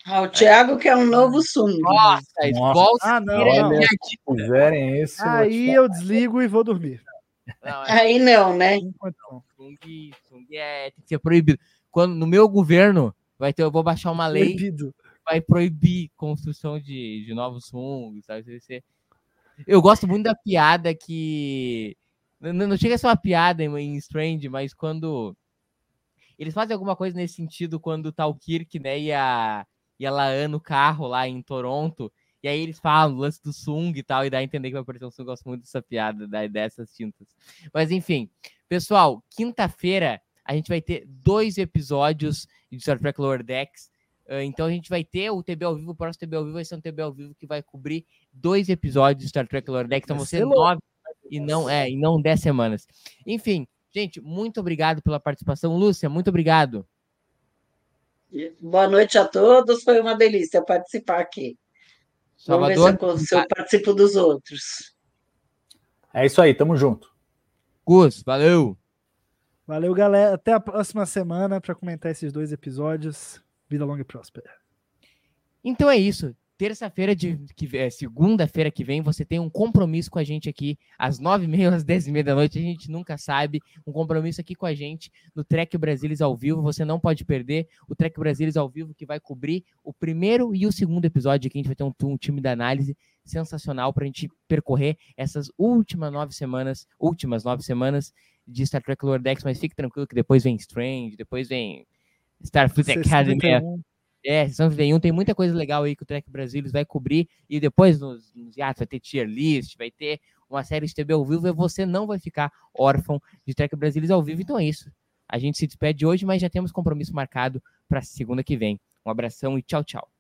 Ah, o Thiago quer um novo Sung. Nossa, igual Ah, não, Cira não. e a Se fizerem isso, vou te Aí falar. eu desligo e vou dormir. Não, é Aí não, né? Enquanto não. Sung, Sung é, tem que ser proibido. Quando, no meu governo, vai ter, eu vou baixar uma lei Proibido. que vai proibir construção de, de novos Sungs, sabe? Vai ser- Eu gosto muito da piada que... Não, não chega a ser uma piada em, em Strange, mas quando... Eles fazem alguma coisa nesse sentido quando tá o Kirk, né, e a, e a Laan no carro lá em Toronto, e aí eles falam do lance do Sung e tal, e dá a entender que vai aparecer um Sung. Eu gosto muito dessa piada, da- dessas tintas. Mas enfim, pessoal, quinta-feira a gente vai ter dois episódios de Star Trek Lower Decks. Ah, então a gente vai ter o T B ao vivo, o próximo T B ao vivo vai ser um T B ao vivo que vai cobrir dois episódios de Star Trek Lower Decks. Então vão Vai ser ser louco. nove e não, é, e não dez semanas. Enfim, gente, muito obrigado pela participação. Lúcia, muito obrigado. Boa noite a todos. Foi uma delícia participar aqui. Vamos ver se eu, Salvador, con- se eu participo dos outros. É isso aí, tamo junto. Gus, valeu. Valeu, galera. Até a próxima semana para comentar esses dois episódios. Vida longa e próspera. Então é isso. Terça-feira, de que é, segunda-feira que vem, você tem um compromisso com a gente aqui, às nove e meia, às dez e meia da noite, a gente nunca sabe, um compromisso aqui com a gente no Trek Brasilis ao vivo, você não pode perder o Trek Brasilis ao vivo, que vai cobrir o primeiro e o segundo episódio, aqui a gente vai ter um, um time de análise sensacional para a gente percorrer essas últimas nove semanas, últimas nove semanas de Star Trek Lower Decks, mas fique tranquilo que depois vem Strange, depois vem Starfleet Academy, sessenta e um. é, sessão trinta e um, tem muita coisa legal aí que o Trek Brasilis vai cobrir, e depois nos, nos hiatos vai ter tier list, vai ter uma série de T V ao vivo, e você não vai ficar órfão de Trek Brasilis ao vivo. Então é isso. A gente se despede hoje, mas já temos compromisso marcado para segunda que vem. Um abração e tchau, tchau.